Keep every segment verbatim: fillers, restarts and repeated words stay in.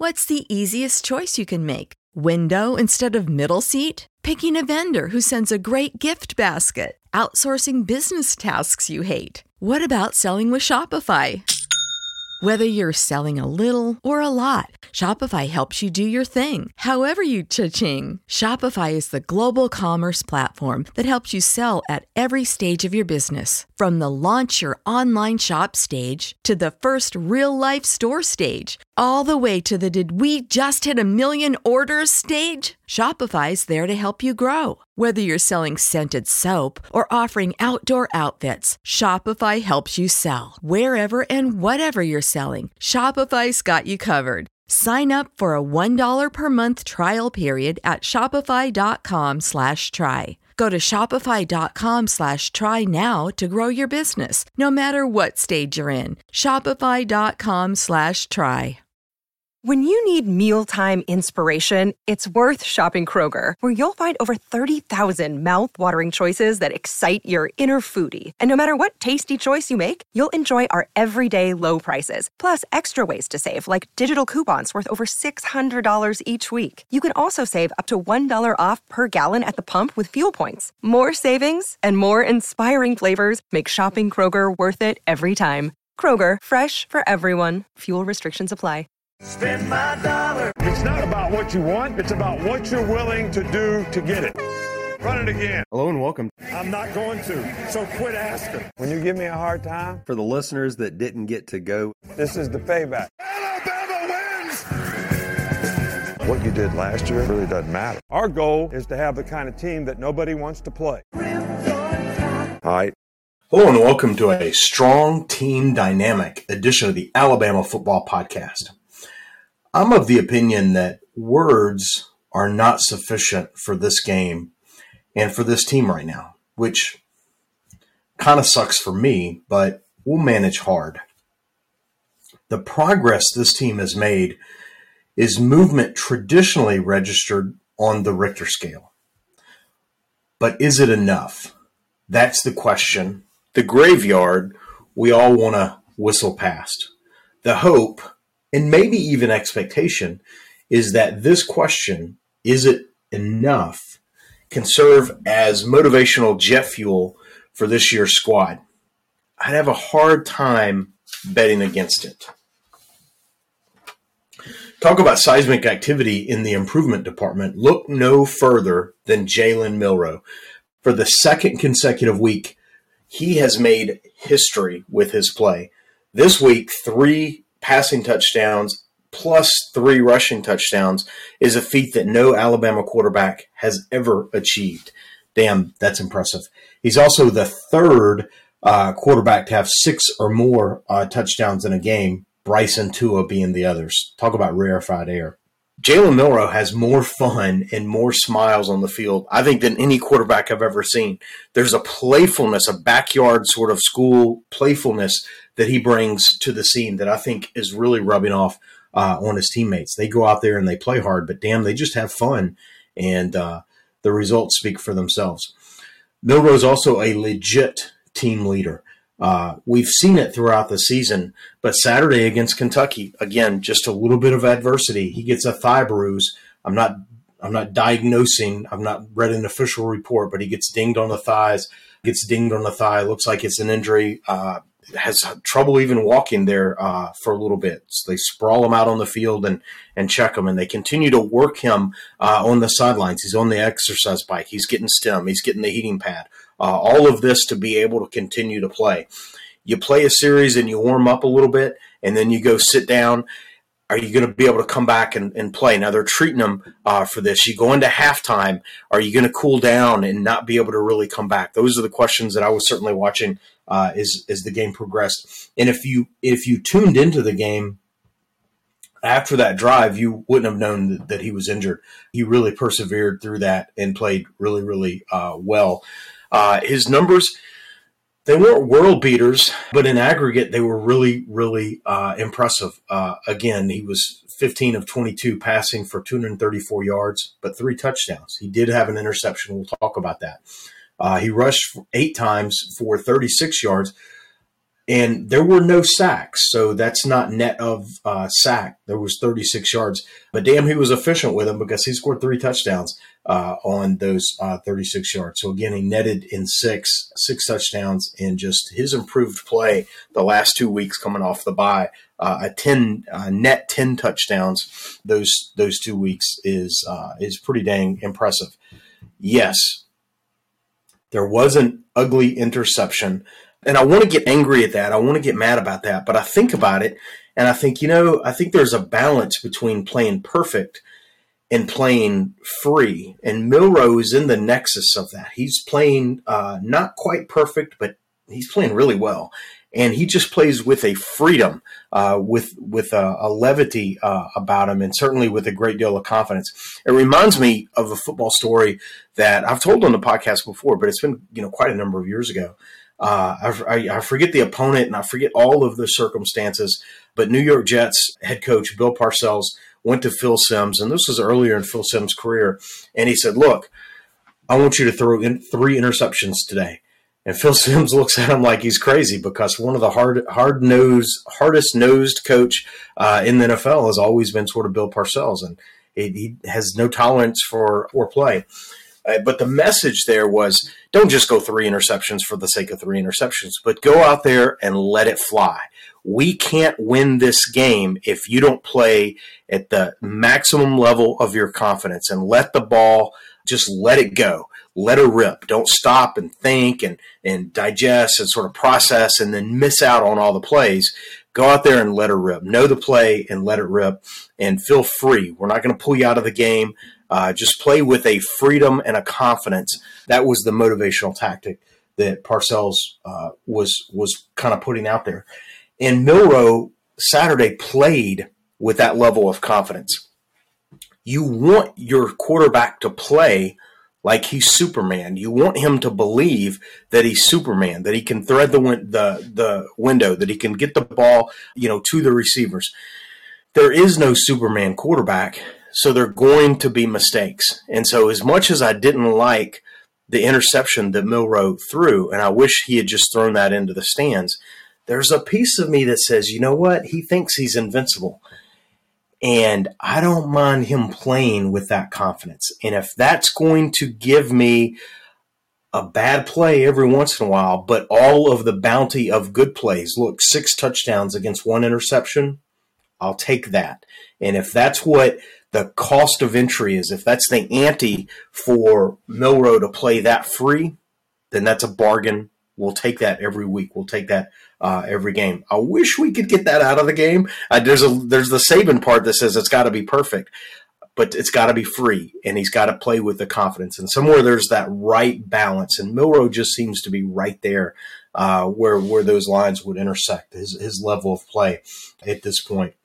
What's the easiest choice you can make? Window instead of middle seat? Picking a vendor who sends a great gift basket? Outsourcing business tasks you hate? What about selling with Shopify? Whether you're selling a little or a lot, Shopify helps you do your thing, however you cha-ching. Shopify is the global commerce platform that helps you sell at every stage of your business. From the launch your online shop stage to the first real-life store stage, all the way to the did we just hit a million orders stage. Shopify's there to help you grow. Whether you're selling scented soap or offering outdoor outfits, Shopify helps you sell. Wherever and whatever you're selling, Shopify's got you covered. Sign up for a one dollar per month trial period at shopify.com slash try. Go to shopify.com slash try now to grow your business, no matter what stage you're in. Shopify.com slash try. When you need mealtime inspiration, it's worth shopping Kroger, where you'll find over thirty thousand mouth-watering choices that excite your inner foodie. And no matter what tasty choice you make, you'll enjoy our everyday low prices, plus extra ways to save, like digital coupons worth over six hundred dollars each week. You can also save up to one dollar off per gallon at the pump with fuel points. More savings and more inspiring flavors make shopping Kroger worth it every time. Kroger, fresh for everyone. Fuel restrictions apply. Spend my dollar. It's not about what you want. It's about what you're willing to do to get it. Run it again. Hello and welcome. I'm not going to, so quit asking. When you give me a hard time, For the listeners that didn't get to go, this is the payback. Alabama wins! What you did last year really doesn't matter. Our goal is to have the kind of team that nobody wants to play. All right. Hello and welcome to a strong team dynamic edition of the Alabama Football Podcast. I'm of the opinion that words are not sufficient for this game and for this team right now, which kind of sucks for me, but we'll manage hard. The progress this team has made is movement traditionally registered on the Richter scale. But is it enough? That's the question. The graveyard we all want to whistle past. The hope, and maybe even expectation, is that this question, is it enough, can serve as motivational jet fuel for this year's squad. I'd have a hard time betting against it. Talk about seismic activity in the improvement department. Look no further than Jalen Milroe. For the second consecutive week, he has made history with his play. This week, three passing touchdowns plus three rushing touchdowns is a feat that no Alabama quarterback has ever achieved. Damn, that's impressive. He's also the third uh, quarterback to have six or more uh, touchdowns in a game, Bryson Tua being the others. Talk about rarefied air. Jalen Milroe has more fun and more smiles on the field, I think, than any quarterback I've ever seen. There's a playfulness, a backyard sort of school playfulness that he brings to the scene that I think is really rubbing off uh, on his teammates. They go out there and they play hard, but damn, they just have fun, and uh, the results speak for themselves. Milroe is also a legit team leader. Uh, we've seen it throughout the season, but Saturday against Kentucky, again, just a little bit of adversity. He gets a thigh bruise. I'm not, I'm not diagnosing. I've not read an official report, but he gets dinged on the thighs, gets dinged on the thigh. Looks like it's an injury. Uh, has trouble even walking there uh, for a little bit. So they sprawl him out on the field and and check him, and they continue to work him uh, on the sidelines. He's on the exercise bike. He's getting stem. He's getting the heating pad. Uh, all of this to be able to continue to play. You play a series and you warm up a little bit, and then you go sit down. Are you going to be able to come back and, and play? Now they're treating them uh, for this. You go into halftime. Are you going to cool down and not be able to really come back? Those are the questions that I was certainly watching uh, as as the game progressed. And if you if you tuned into the game after that drive, you wouldn't have known that, that he was injured. He really persevered through that and played really really uh, well. Uh, his numbers, they weren't world beaters, but in aggregate, they were really, really uh, impressive. Uh, again, he was fifteen of twenty-two passing for two hundred thirty-four yards, but three touchdowns. He did have an interception. We'll talk about that. Uh, he rushed eight times for thirty-six yards. And there were no sacks, so that's not net of uh, sack. There was thirty-six yards. But damn, he was efficient with them because he scored three touchdowns uh, on those uh, thirty-six yards. So, again, he netted in six, six touchdowns, and just his improved play the last two weeks coming off the bye, uh, a ten uh, net ten touchdowns those those two weeks is uh, is pretty dang impressive. Yes, there was an ugly interception. And I want to get angry at that. I want to get mad about that. But I think about it, and I think, you know, I think there's a balance between playing perfect and playing free. And Milroe is in the nexus of that. He's playing uh, not quite perfect, but he's playing really well. And he just plays with a freedom, uh, with with a, a levity uh, about him, and certainly with a great deal of confidence. It reminds me of a football story that I've told on the podcast before, but it's been, you know, quite a number of years ago. Uh, I, I forget the opponent and I forget all of the circumstances, but New York Jets head coach Bill Parcells went to Phil Simms, and this was earlier in Phil Simms' career, and he said, look, I want you to throw in three interceptions today. And Phil Simms looks at him like he's crazy because one of the hard, hard-nosed, hardest-nosed coach uh, in the N F L has always been sort of Bill Parcells, and he, he has no tolerance for, for play. Uh, but the message there was, don't just go three interceptions for the sake of three interceptions, but go out there and let it fly. We can't win this game if you don't play at the maximum level of your confidence and let the ball, just let it go. Let it rip. Don't stop and think and, and digest and sort of process and then miss out on all the plays. Go out there and let it rip. Know the play and let it rip and feel free. We're not going to pull you out of the game. Uh, just play with a freedom and a confidence. That was the motivational tactic that Parcells uh, was was kind of putting out there. And Milroe Saturday played with that level of confidence. You want your quarterback to play like he's Superman. You want him to believe that he's Superman, that he can thread the win- the the window, that he can get the ball, you know, to the receivers. There is no Superman quarterback. So there are going to be mistakes. And so as much as I didn't like the interception that Milroe threw, and I wish he had just thrown that into the stands, there's a piece of me that says, you know what? He thinks he's invincible. And I don't mind him playing with that confidence. And if that's going to give me a bad play every once in a while, but all of the bounty of good plays, look, six touchdowns against one interception, I'll take that. And if that's what the cost of entry is, if that's the ante for Milroe to play that free, then that's a bargain. We'll take that every week. We'll take that uh, every game. I wish we could get that out of the game. Uh, there's a there's the Saban part that says it's got to be perfect, but it's got to be free, and he's got to play with the confidence. And somewhere there's that right balance, and Milroe just seems to be right there uh, where where those lines would intersect, his his level of play at this point.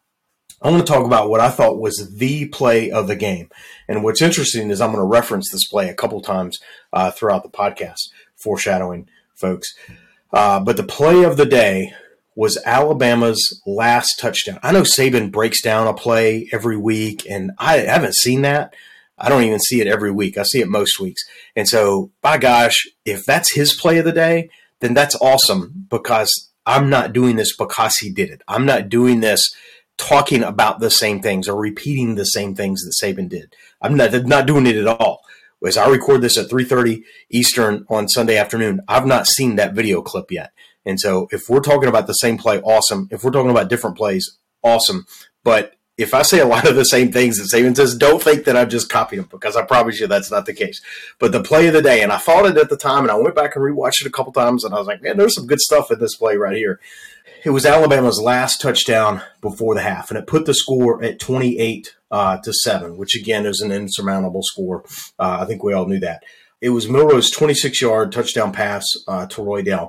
I want to talk about what I thought was the play of the game. And what's interesting is I'm going to reference this play a couple times uh, throughout the podcast, foreshadowing, folks. Uh, but the play of the day was Alabama's last touchdown. I know Saban breaks down a play every week, and I haven't seen that. I don't even see it every week. I see it most weeks. And so, by gosh, if that's his play of the day, then that's awesome because I'm not doing this because he did it. I'm not doing this talking about the same things or repeating the same things that Saban did. I'm not, not doing it at all. As I record this at three thirty Eastern on Sunday afternoon, I've not seen that video clip yet. And so if we're talking about the same play, awesome. If we're talking about different plays, awesome. But if I say a lot of the same things that Saban says, don't think that I've just copied him because I promise you that's not the case. But the play of the day, and I thought it at the time, and I went back and rewatched it a couple times, and I was like, man, there's some good stuff in this play right here. It was Alabama's last touchdown before the half, and it put the score at twenty-eight uh, to seven, which again is an insurmountable score. Uh, I think we all knew that. It was Milroe's twenty-six-yard touchdown pass uh, to Roydell.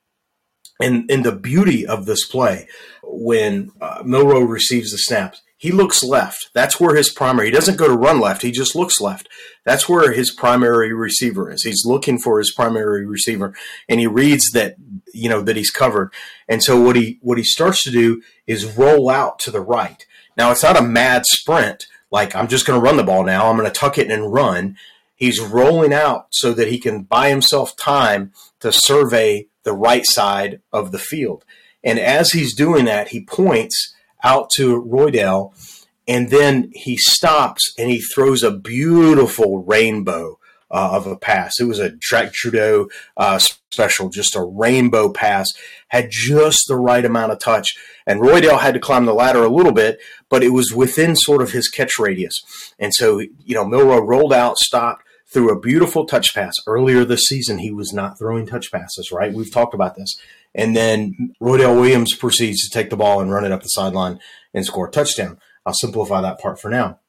And, and the beauty of this play, when uh, Milroe receives the snaps, he looks left. That's where his primary, he doesn't go to run left, he just looks left. That's where his primary receiver is. He's looking for his primary receiver, and he reads that, you know, that he's covered. And so what he what he starts to do is roll out to the right. Now, it's not a mad sprint, like I'm just going to run the ball now, I'm going to tuck it and run. He's rolling out so that he can buy himself time to survey the right side of the field. And as he's doing that, he points out to Roydell, and then he stops and he throws a beautiful rainbow uh, of a pass. It was a Jack Trudeau uh, special, just a rainbow pass, had just the right amount of touch. And Roydell had to climb the ladder a little bit, but it was within sort of his catch radius. And so, you know, Milroe rolled out, stopped, threw a beautiful touch pass. Earlier this season, he was not throwing touch passes, right? We've talked about this. And then Roydell Williams proceeds to take the ball and run it up the sideline and score a touchdown. I'll simplify that part for now.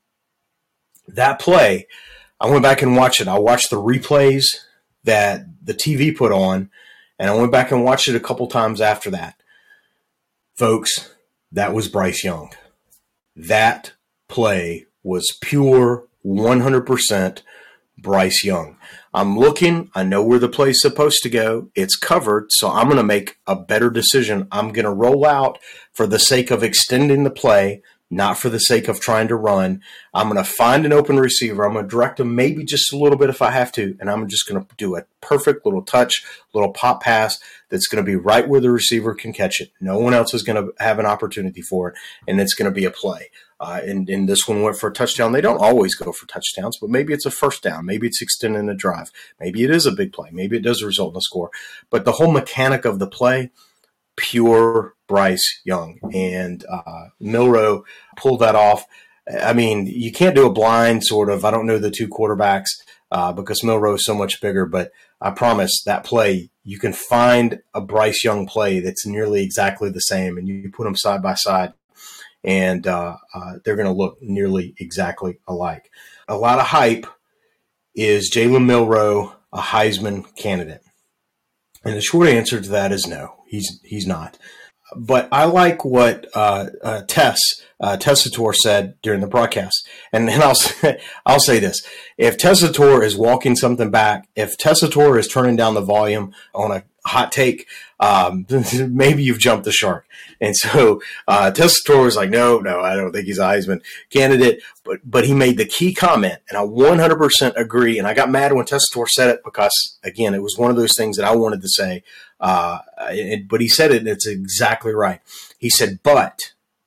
That play, I went back and watched it. I watched the replays that the T V put on, and I went back and watched it a couple times after that. Folks, that was Bryce Young. That play was pure one hundred percent Bryce Young. I'm looking. I know where the play's supposed to go. It's covered, so I'm going to make a better decision. I'm going to roll out for the sake of extending the play, not for the sake of trying to run. I'm going to find an open receiver. I'm going to direct him maybe just a little bit if I have to, and I'm just going to do a perfect little touch, little pop pass that's going to be right where the receiver can catch it. No one else is going to have an opportunity for it, and it's going to be a play. Uh, and, and this one went for a touchdown. They don't always go for touchdowns, but maybe it's a first down. Maybe it's extending a drive. Maybe it is a big play. Maybe it does result in a score. But the whole mechanic of the play, pure Bryce Young. And uh, Milroe pulled that off. I mean, you can't do a blind sort of, I don't know the two quarterbacks uh, because Milroe is so much bigger, but I promise that play, you can find a Bryce Young play that's nearly exactly the same, and you put them side by side, and uh, uh, they're going to look nearly exactly alike. A lot of hype. Is Jalen Milroe a Heisman candidate? And the short answer to that is no, he's he's not. But I like what uh, uh, Tess uh, Tessitore said during the broadcast, and then I'll say, I'll say this: if Tessitore is walking something back, if Tessitore is turning down the volume on a hot take, um, maybe you've jumped the shark. And so uh, Tessitore was like, no, no, I don't think he's a Heisman candidate. But but he made the key comment, and I one hundred percent agree. And I got mad when Tessitore said it because, again, it was one of those things that I wanted to say. Uh, it, but he said it, and it's exactly right. He said, but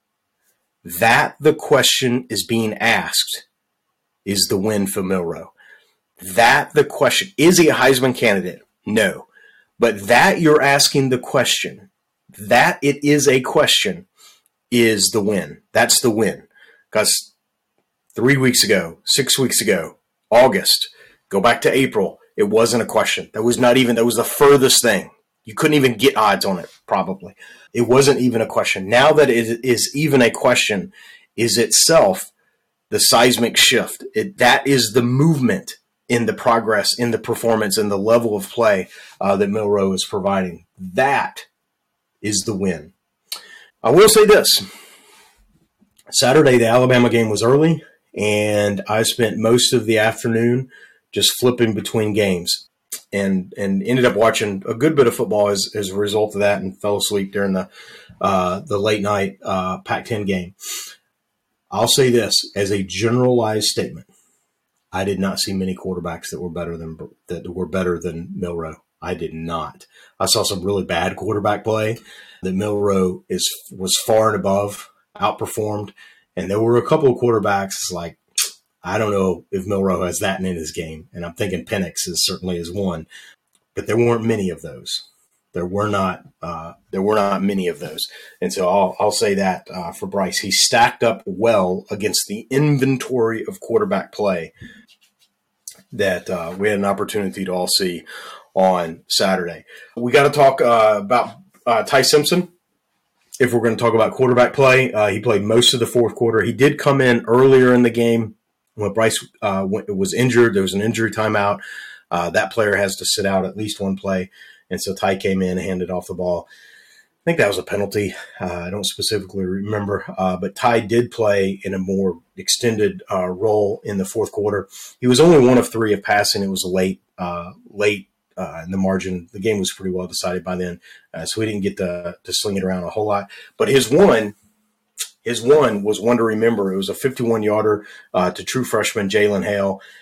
that the question is being asked is the win for Milroe. That the question, is he a Heisman candidate? No. But that you're asking the question, that it is a question, is the win. That's the win. Because three weeks ago, six weeks ago, August, go back to April, it wasn't a question. That was not even, that was the furthest thing. You couldn't even get odds on it, probably. It wasn't even a question. Now that it is even a question, is itself the seismic shift. It, that is the movement in the progress, in the performance, in the level of play uh, that Milroe is providing. That is the win. I will say this. Saturday, the Alabama game was early, and I spent most of the afternoon just flipping between games. And and ended up watching a good bit of football as, as a result of that, and fell asleep during the uh, the late night uh, Pac ten game. I'll say this as a generalized statement: I did not see many quarterbacks that were better than that were better than Milroe. I did not. I saw some really bad quarterback play that Milroe is was far and above, outperformed, and there were a couple of quarterbacks like, I don't know if Milroe has that in his game, and I'm thinking Penix is certainly is one, but there weren't many of those. There were not. Uh, there were not many of those, and so I'll I'll say that uh, for Bryce, he stacked up well against the inventory of quarterback play that uh, we had an opportunity to all see on Saturday. We got to talk uh, about uh, Ty Simpson. If we're going to talk about quarterback play, uh, he played most of the fourth quarter. He did come in earlier in the game. When Bryce uh, was injured, there was an injury timeout. Uh, that player has to sit out at least one play. And so Ty came in and handed off the ball. I think that was a penalty. Uh, I don't specifically remember. Uh, but Ty did play in a more extended uh, role in the fourth quarter. He was only one of three of passing. It was late, uh, late uh, in the margin. The game was pretty well decided by then. Uh, so he didn't get to, to sling it around a whole lot. But his one... His one was one to remember. It was a fifty-one-yarder uh, to true freshman Jalen Hale,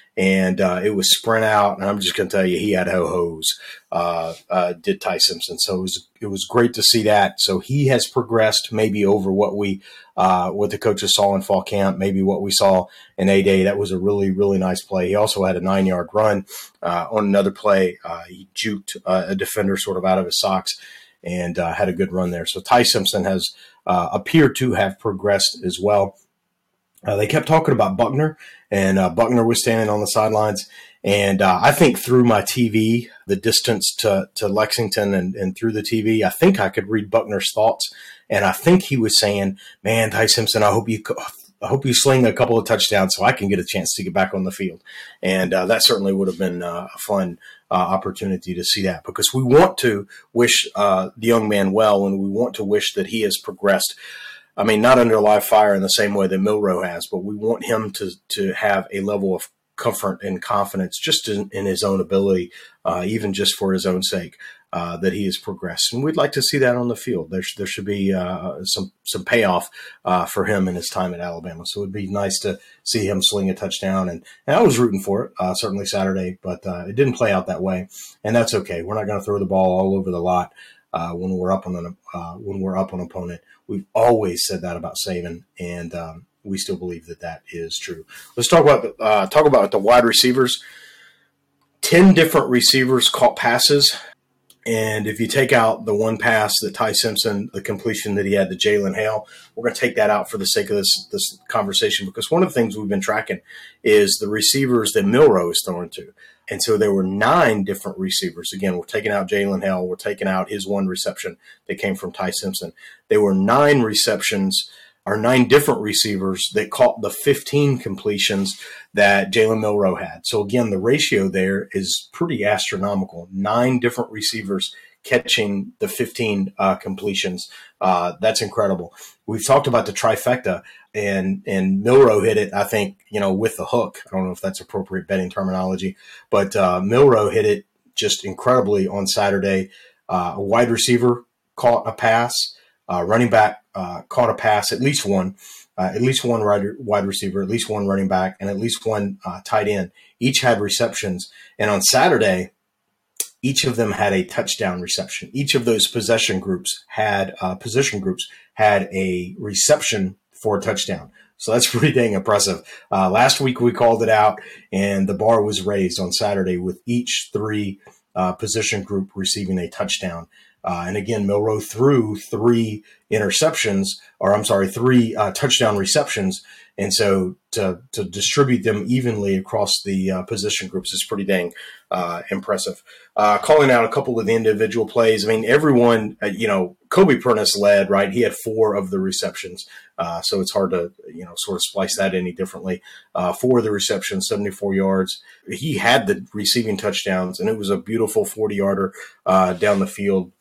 and uh, it was sprint out. And I'm just going to tell you, he had ho-hos, uh, uh, did Ty Simpson. So it was, it was great to see that. So he has progressed maybe over what we, uh, what the coaches saw in fall camp, maybe what we saw in A-Day. That was a really, really nice play. He also had a nine-yard run uh, on another play. Uh, he juked uh, a defender sort of out of his socks and uh, had a good run there. So Ty Simpson has uh, appeared to have progressed as well. Uh, they kept talking about Buckner, and uh, Buckner was standing on the sidelines. And uh, I think through my T V, the distance to, to Lexington and, and through the T V, I think I could read Buckner's thoughts. And I think he was saying, man, Ty Simpson, I hope you I hope you sling a couple of touchdowns so I can get a chance to get back on the field. And uh, that certainly would have been uh, a fun uh, opportunity to see that, because we want to wish uh, the young man well, and we want to wish that he has progressed. I mean, not under live fire in the same way that Milroe has, but we want him to to have a level of comfort and confidence just in, in his own ability, uh, even just for his own sake, uh, that he has progressed. And we'd like to see that on the field. There, there should be uh, some some payoff uh, for him in his time at Alabama. So it would be nice to see him sling a touchdown. And, and I was rooting for it, uh, certainly Saturday, but uh, it didn't play out that way. And that's okay. We're not going to throw the ball all over the lot uh, when we're up on an uh, when we're up on an opponent. We've always said that about Saban, and um, we still believe that that is true. Let's talk about the, uh, talk about the wide receivers. Ten different receivers caught passes, and if you take out the one pass that Ty Simpson, the completion that he had to Jalen Hale, we're going to take that out for the sake of this this conversation, because one of the things we've been tracking is the receivers that Milroe is throwing to. And so there were nine different receivers. Again, we're taking out Jalen Hale. We're taking out his one reception that came from Ty Simpson. There were nine receptions or nine different receivers that caught the fifteen completions that Jalen Milroe had. So, again, the ratio there is pretty astronomical. Nine different receivers catching the fifteen uh, completions. Uh, that's incredible. We've talked about the trifecta, and and Milroe hit it, I think, you know, with the hook. I don't know if that's appropriate betting terminology, but uh, Milroe hit it just incredibly on Saturday. Uh, a wide receiver caught a pass. Uh, running back uh, caught a pass, at least one, uh, at least one wide, wide receiver, at least one running back, and at least one uh, tight end. Each had receptions. And on Saturday, each of them had a touchdown reception. Each of those possession groups had uh, position groups had a reception for a touchdown. So that's pretty dang impressive. Uh, last week we called it out, and the bar was raised on Saturday with each three uh, position group receiving a touchdown. Uh, and again, Milroe threw three interceptions, or I'm sorry, three uh, touchdown receptions. And so to to distribute them evenly across the uh, position groups is pretty dang uh, impressive. Uh, calling out a couple of the individual plays. I mean, everyone, uh, you know, Kobe Prentice led, right? He had four of the receptions. Uh, so it's hard to, you know, sort of splice that any differently. Uh, four of the receptions, seventy-four yards. He had the receiving touchdowns, and it was a beautiful forty-yarder uh, down the field.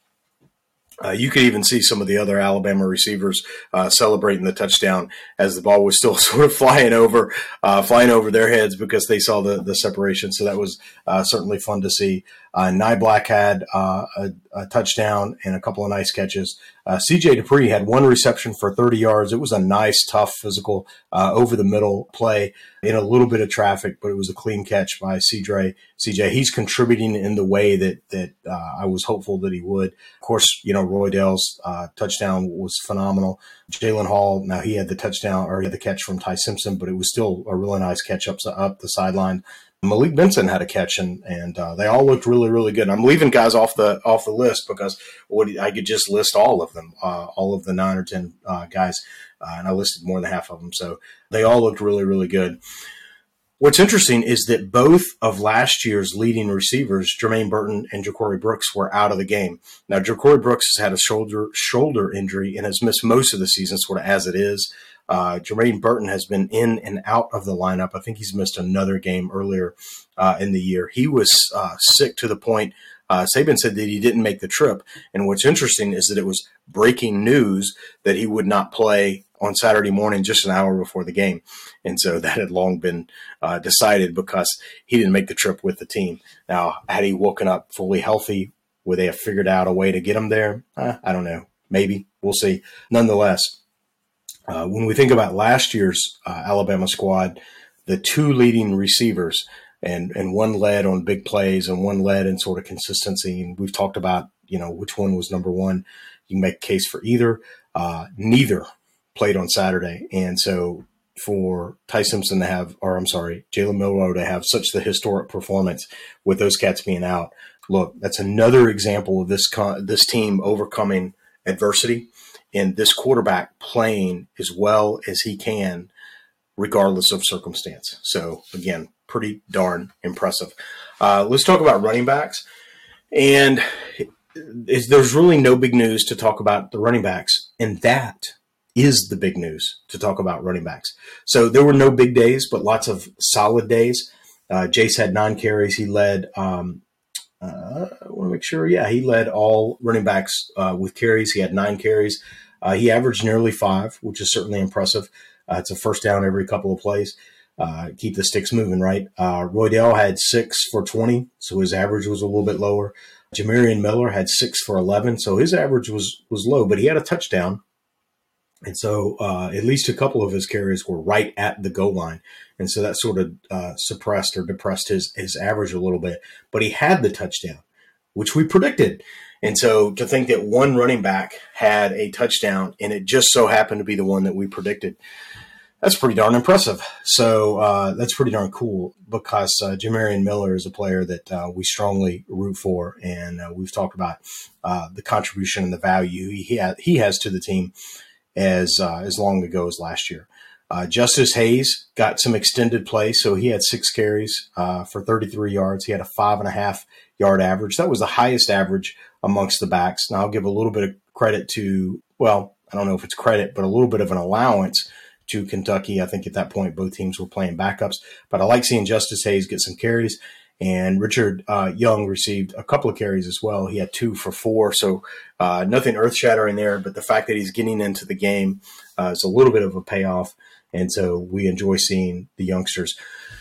Uh, you could even see some of the other Alabama receivers uh, celebrating the touchdown as the ball was still sort of flying over, uh, flying over their heads because they saw the, the separation. So that was uh, certainly fun to see. Uh, Nye Black had uh, a, a touchdown and a couple of nice catches. Uh, C J Dupree had one reception for thirty yards. It was a nice, tough, physical, uh, over-the-middle play in a little bit of traffic, but it was a clean catch by C J. C J, he's contributing in the way that that uh, I was hopeful that he would. Of course, you know, Roy Dale's uh, touchdown was phenomenal. Jalen Hall, now he had the touchdown, or he had the catch from Ty Simpson, but it was still a really nice catch up, up the sideline. Malik Benson had a catch, and and uh, they all looked really, really good. I'm leaving guys off the off the list because what I could just list all of them, uh, all of the nine or ten uh, guys, uh, and I listed more than half of them. So they all looked really, really good. What's interesting is that both of last year's leading receivers, Jermaine Burton and Ja'Corey Brooks, were out of the game. Now, Ja'Corey Brooks has had a shoulder shoulder injury and has missed most of the season, sort of as it is. Uh, Jermaine Burton has been in and out of the lineup. I think he's missed another game earlier uh, in the year. He was uh, sick to the point uh, Saban said that he didn't make the trip. And what's interesting is that it was breaking news that he would not play on Saturday morning, just an hour before the game. And so that had long been uh, decided because he didn't make the trip with the team. Now, had he woken up fully healthy, would they have figured out a way to get him there? Uh, I don't know. Maybe. We'll see. Nonetheless, Uh, when we think about last year's uh, Alabama squad, the two leading receivers, and, and one led on big plays and one led in sort of consistency. And we've talked about, you know, which one was number one. You can make a case for either. Uh, neither played on Saturday. And so for Ty Simpson to have, or I'm sorry, Jalen Milroe to have such the historic performance with those cats being out, look, that's another example of this con- this team overcoming adversity and this quarterback playing as well as he can, regardless of circumstance. So again, pretty darn impressive. Uh, let's talk about running backs. And is, there's really no big news to talk about the running backs, and that is the big news to talk about running backs. So there were no big days, but lots of solid days. Uh, Jace had nine carries. He led, um, uh, I want to make sure, yeah, he led all running backs uh, with carries. He had nine carries. Uh, he averaged nearly five, which is certainly impressive. Uh, it's a first down every couple of plays. Uh, keep the sticks moving, right? Uh, Roydell had six for twenty, so his average was a little bit lower. Jamarian Miller had six for eleven, so his average was was low, but he had a touchdown. And so uh, at least a couple of his carries were right at the goal line. And so that sort of uh, suppressed or depressed his, his average a little bit. But he had the touchdown, which we predicted. And so to think that one running back had a touchdown and it just so happened to be the one that we predicted, that's pretty darn impressive. So uh, that's pretty darn cool because uh, Jamarian Miller is a player that uh, we strongly root for. And uh, we've talked about uh, the contribution and the value he, ha- he has to the team as uh, as long ago as last year. Uh, Justice Hayes got some extended play, so he had six carries uh, for thirty-three yards. He had a five and a half yard average. That was the highest average amongst the backs. Now I'll give a little bit of credit to, well, I don't know if it's credit, but a little bit of an allowance to Kentucky. I think at that point both teams were playing backups, but I like seeing Justice Hayes get some carries. And Richard uh, Young received a couple of carries as well. He had two for four, so uh, nothing earth-shattering there. But the fact that he's getting into the game uh, is a little bit of a payoff, and so we enjoy seeing the youngsters.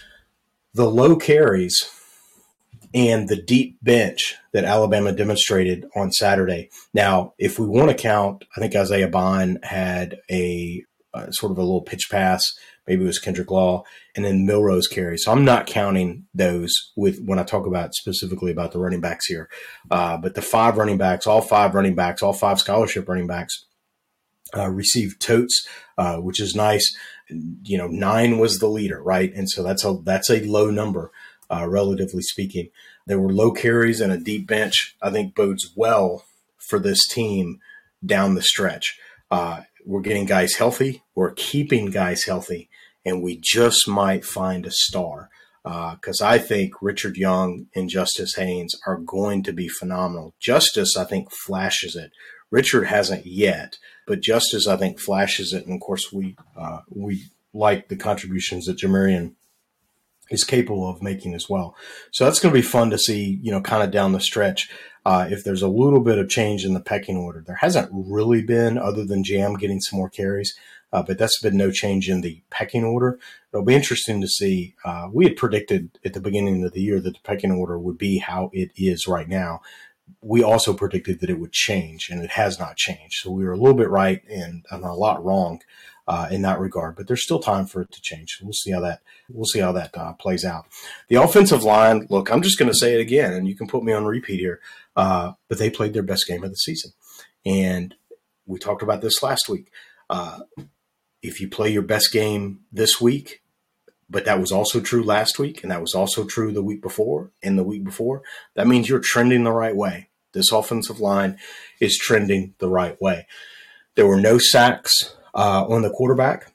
The low carries and the deep bench that Alabama demonstrated on Saturday. Now, if we want to count, I think Isaiah Bond had a uh, sort of a little pitch pass. Maybe it was Kendrick Law, and then Milroe's carry. So I'm not counting those with when I talk about specifically about the running backs here. Uh, but the five running backs, all five running backs, all five scholarship running backs uh, received totes, uh, which is nice. You know, nine was the leader, right? And so that's a that's a low number, uh, relatively speaking. There were low carries and a deep bench. I think bodes well for this team down the stretch. Uh, we're getting guys healthy. We're keeping guys healthy. And we just might find a star because uh, I think Richard Young and Justice Haynes are going to be phenomenal. Justice, I think, flashes it. Richard hasn't yet, but Justice, I think, flashes it. And, of course, we uh, we like the contributions that Jamarian is capable of making as well. So that's going to be fun to see, you know, kind of down the stretch. Uh, if there's a little bit of change in the pecking order, there hasn't really been other than Jam getting some more carries. Uh, but that's been no change in the pecking order. It'll be interesting to see. Uh, we had predicted at the beginning of the year that the pecking order would be how it is right now. We also predicted that it would change, and it has not changed. So we were a little bit right and, and a lot wrong uh, in that regard. But there's still time for it to change. We'll see how that we'll see how that uh, plays out. The offensive line. Look, I'm just going to say it again, and you can put me on repeat here. Uh, but they played their best game of the season, and we talked about this last week. Uh, If you play your best game this week, but that was also true last week, and that was also true the week before and the week before, that means you're trending the right way. This offensive line is trending the right way. There were no sacks uh, on the quarterback,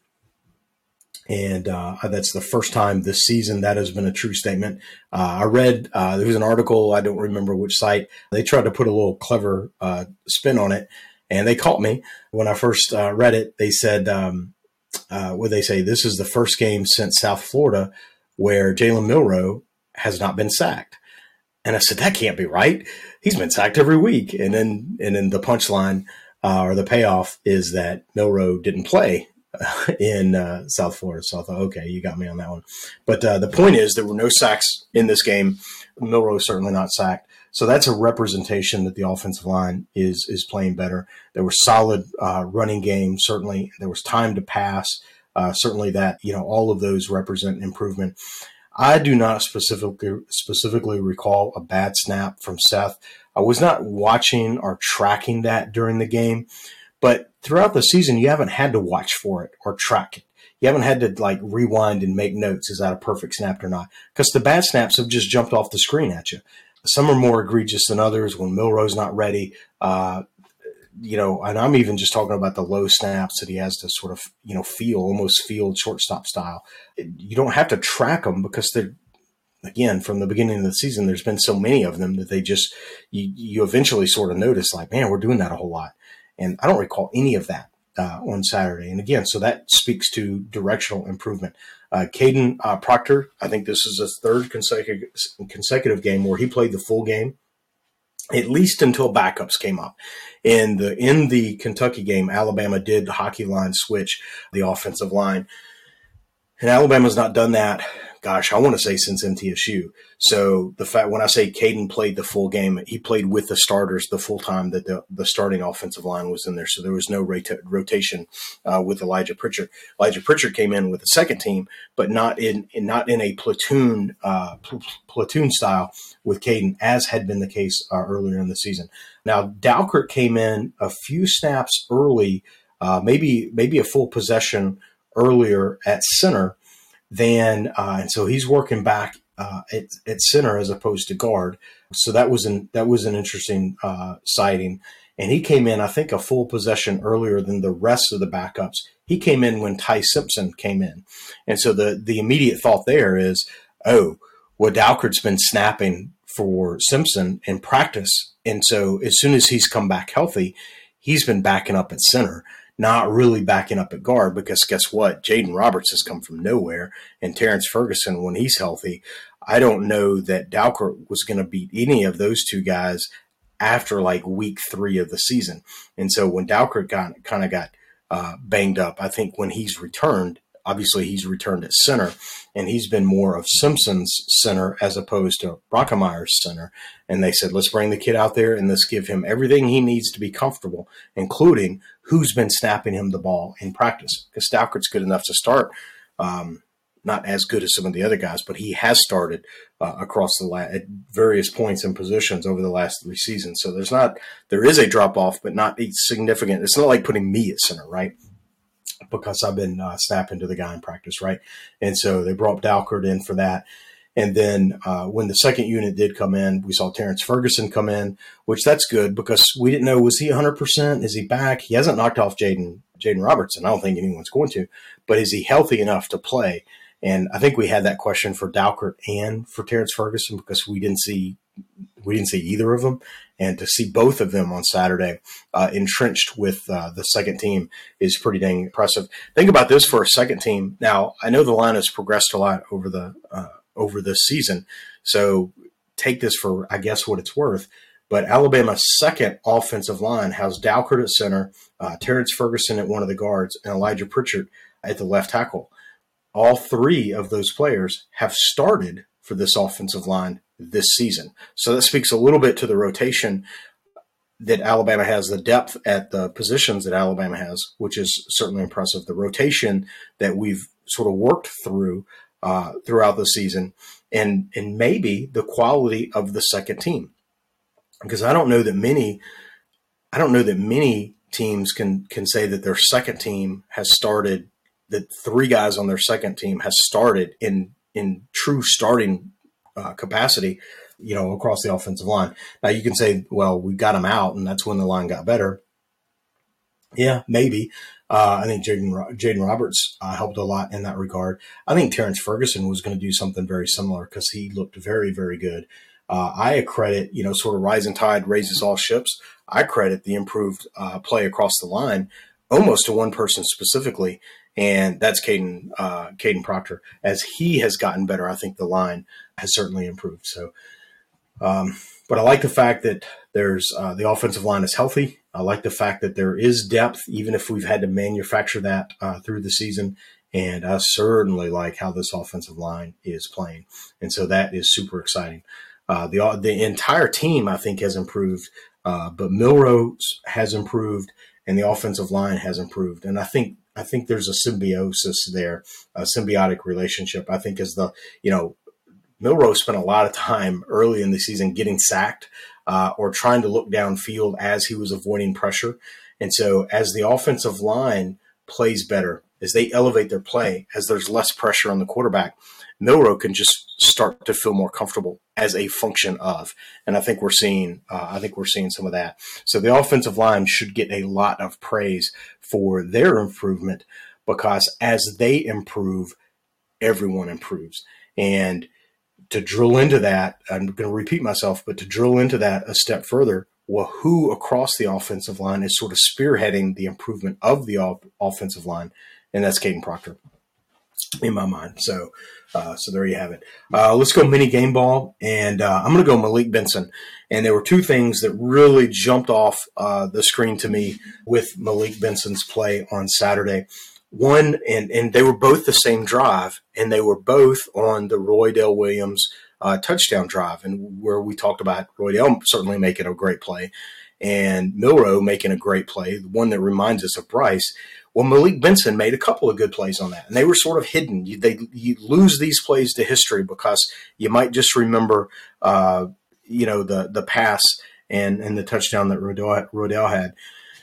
and uh, that's the first time this season that has been a true statement. Uh, I read uh, there was an article, I don't remember which site, they tried to put a little clever uh, spin on it. And they caught me when I first uh, read it. They said, um, uh, what they say, this is the first game since South Florida where Jalen Milroe has not been sacked. And I said, that can't be right. He's been sacked every week. And then, and then the punchline uh, or the payoff is that Milroe didn't play uh, in uh, South Florida. So I thought, okay, you got me on that one. But uh, the point is there were no sacks in this game. Milroe certainly not sacked. So that's a representation that the offensive line is is playing better. There was solid uh, running game, certainly. There was time to pass. uh, certainly that, you know, all of those represent improvement. I do not specifically specifically recall a bad snap from Seth. I was not watching or tracking that during the game, but throughout the season, you haven't had to watch for it or track it. You haven't had to like rewind and make notes. Is that a perfect snap or not? Because the bad snaps have just jumped off the screen at you. Some are more egregious than others when Milroe's not ready. Uh, you know, and I'm even just talking about the low snaps that he has to sort of, you know, feel, almost field shortstop style. You don't have to track them because they're, again, from the beginning of the season, there's been so many of them that they just, you, you eventually sort of notice like, man, we're doing that a whole lot. And I don't recall any of that uh, on Saturday. And again, so that speaks to directional improvement. Uh, Caden uh, Proctor, I think this is his third consecutive, consecutive game where he played the full game, at least until backups came up. In the in the Kentucky game, Alabama did hockey line switch the offensive line. And Alabama's not done that, gosh, I want to say since M T S U. So the fact when I say Caden played the full game, he played with the starters the full time that the, the starting offensive line was in there. So there was no rota- rotation uh, with Elijah Pritchard. Elijah Pritchard came in with the second team, but not in, in not in a platoon uh, pl- platoon style with Caden, as had been the case uh, earlier in the season. Now Dalkert came in a few snaps early, uh, maybe maybe a full possession earlier at center. Then, uh, and so he's working back uh, at, at center as opposed to guard. So that was an that was an interesting uh, sighting. And he came in, I think, a full possession earlier than the rest of the backups. He came in when Ty Simpson came in, and so the the immediate thought there is, oh, well, Dalkert's been snapping for Simpson in practice, and so as soon as he's come back healthy, he's been backing up at center. Not really backing up at guard, because guess what? Jaden Roberts has come from nowhere, and Terrence Ferguson, when he's healthy, I don't know that Dalkert was going to beat any of those two guys after like week three of the season. And so when Dalkert got kind of got uh, banged up, I think when he's returned, obviously he's returned at center, and he's been more of Simpson's center as opposed to Brockermeyer's center. And they said, let's bring the kid out there and let's give him everything he needs to be comfortable, including who's been snapping him the ball in practice. Because Dalkert's good enough to start, um, not as good as some of the other guys, but he has started uh, across the la- at various points and positions over the last three seasons. So there's not, there is a drop off, but not significant. It's not like putting me at center, right? Because I've been uh, snapping to the guy in practice, right? And so they brought Dalkert in for that. And then uh, when the second unit did come in, we saw Terrence Ferguson come in, which that's good because we didn't know, was he one hundred percent? Is he back? He hasn't knocked off Jaden Jaden Robertson. I don't think anyone's going to. But is he healthy enough to play? And I think we had that question for Dalkert and for Terrence Ferguson because we didn't see we didn't see either of them. And to see both of them on Saturday uh, entrenched with uh, the second team is pretty dang impressive. Think about this for a second team. Now, I know the line has progressed a lot over the uh, over this season, so take this for, I guess, what it's worth. But Alabama's second offensive line has Dalkert at center, uh, Terrence Ferguson at one of the guards, and Elijah Pritchard at the left tackle. All three of those players have started for this offensive line this season. So that speaks a little bit to the rotation that Alabama has, the depth at the positions that Alabama has, which is certainly impressive. The rotation that we've sort of worked through uh, throughout the season, and and maybe the quality of the second team. Because I don't know that many, I don't know that many teams can can say that their second team has started, that three guys on their second team has started in in true starting uh, capacity, you know, across the offensive line. Now you can say, well, we got them out, and that's when the line got better. Yeah, maybe. Uh, I think Jaden Jaden Roberts uh, helped a lot in that regard. I think Terrence Ferguson was going to do something very similar because he looked very, very good. Uh, I credit, you know, sort of rising tide raises all ships. I credit the improved uh, play across the line almost to one person specifically, and that's Caden uh, Caden Proctor. As he has gotten better, I think the line has certainly improved. So, um, but I like the fact that there's uh, the offensive line is healthy. I like the fact that there is depth, even if we've had to manufacture that uh, through the season. And I certainly like how this offensive line is playing, and so that is super exciting. Uh, the the entire team, I think, has improved, uh, but Milroe has improved, and the offensive line has improved. And I think I think there's a symbiosis there, a symbiotic relationship. I think as the, you know, Milroe spent a lot of time early in the season getting sacked uh, or trying to look downfield as he was avoiding pressure. And so as the offensive line plays better, as they elevate their play, as there's less pressure on the quarterback, Milroe can just start to feel more comfortable as a function of. And I think we're seeing, uh, I think we're seeing some of that. So the offensive line should get a lot of praise for their improvement, because as they improve, everyone improves. And to drill into that, I'm going to repeat myself, but to drill into that a step further, well, who across the offensive line is sort of spearheading the improvement of the off- offensive line? And that's Kadyn Proctor in my mind. So, uh, so there you have it. Uh, let's go mini game ball, and uh, I'm going to go Malik Benson. And there were two things that really jumped off uh, the screen to me with Malik Benson's play on Saturday. One, and, and they were both the same drive, and they were both on the Roydell Williams uh, touchdown drive, and where we talked about Roydell certainly making a great play and Milroe making a great play, the one that reminds us of Bryce. Well, Malik Benson made a couple of good plays on that, and they were sort of hidden. You, they, you lose these plays to history because you might just remember, uh, you know, the the pass and, and the touchdown that Roydell, Roydell had.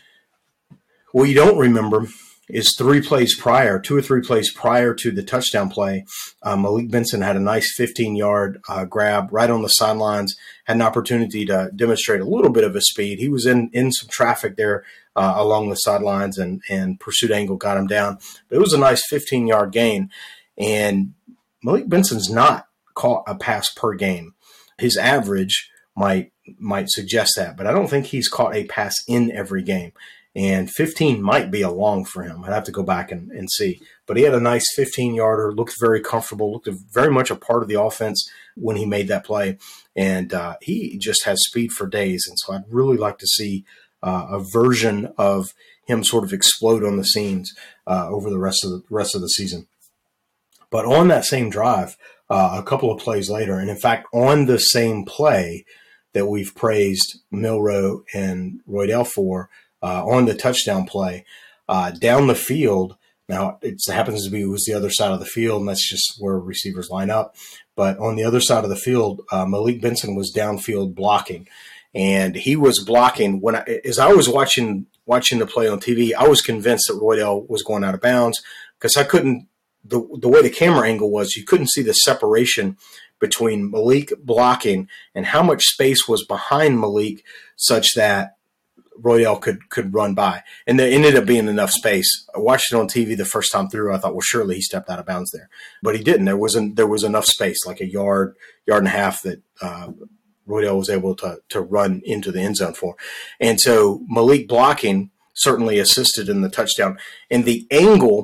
What you don't remember is three plays prior, two or three plays prior to the touchdown play. Uh, Malik Benson had a nice fifteen-yard uh, grab right on the sidelines, had an opportunity to demonstrate a little bit of his speed. He was in, in some traffic there uh, along the sidelines, and, and pursuit angle got him down. But it was a nice fifteen-yard gain, and Malik Benson's not caught a pass per game. His average might might suggest that, but I don't think he's caught a pass in every game. And fifteen might be a long for him. I'd have to go back and, and see. But he had a nice fifteen-yarder, looked very comfortable, looked very much a part of the offense when he made that play. And uh, he just has speed for days. And so I'd really like to see uh, a version of him sort of explode on the scenes uh, over the rest of the rest of the season. But on that same drive, uh, a couple of plays later, and in fact, on the same play that we've praised Milroe and Roydell for, Uh, on the touchdown play, uh, down the field. Now, it happens to be it was the other side of the field, and that's just where receivers line up. But on the other side of the field, uh, Malik Benson was downfield blocking, and he was blocking. When I, as I was watching watching the play on T V, I was convinced that Roydell was going out of bounds, because I couldn't the the way the camera angle was, you couldn't see the separation between Malik blocking and how much space was behind Malik, such that Roydell could could run by. And there ended up being enough space. I watched it on T V the first time through. I thought, well, surely he stepped out of bounds there. But he didn't. There wasn't there was enough space, like a yard, yard and a half, that uh, Roydell was able to to run into the end zone for. And so Malik blocking certainly assisted in the touchdown. And the angle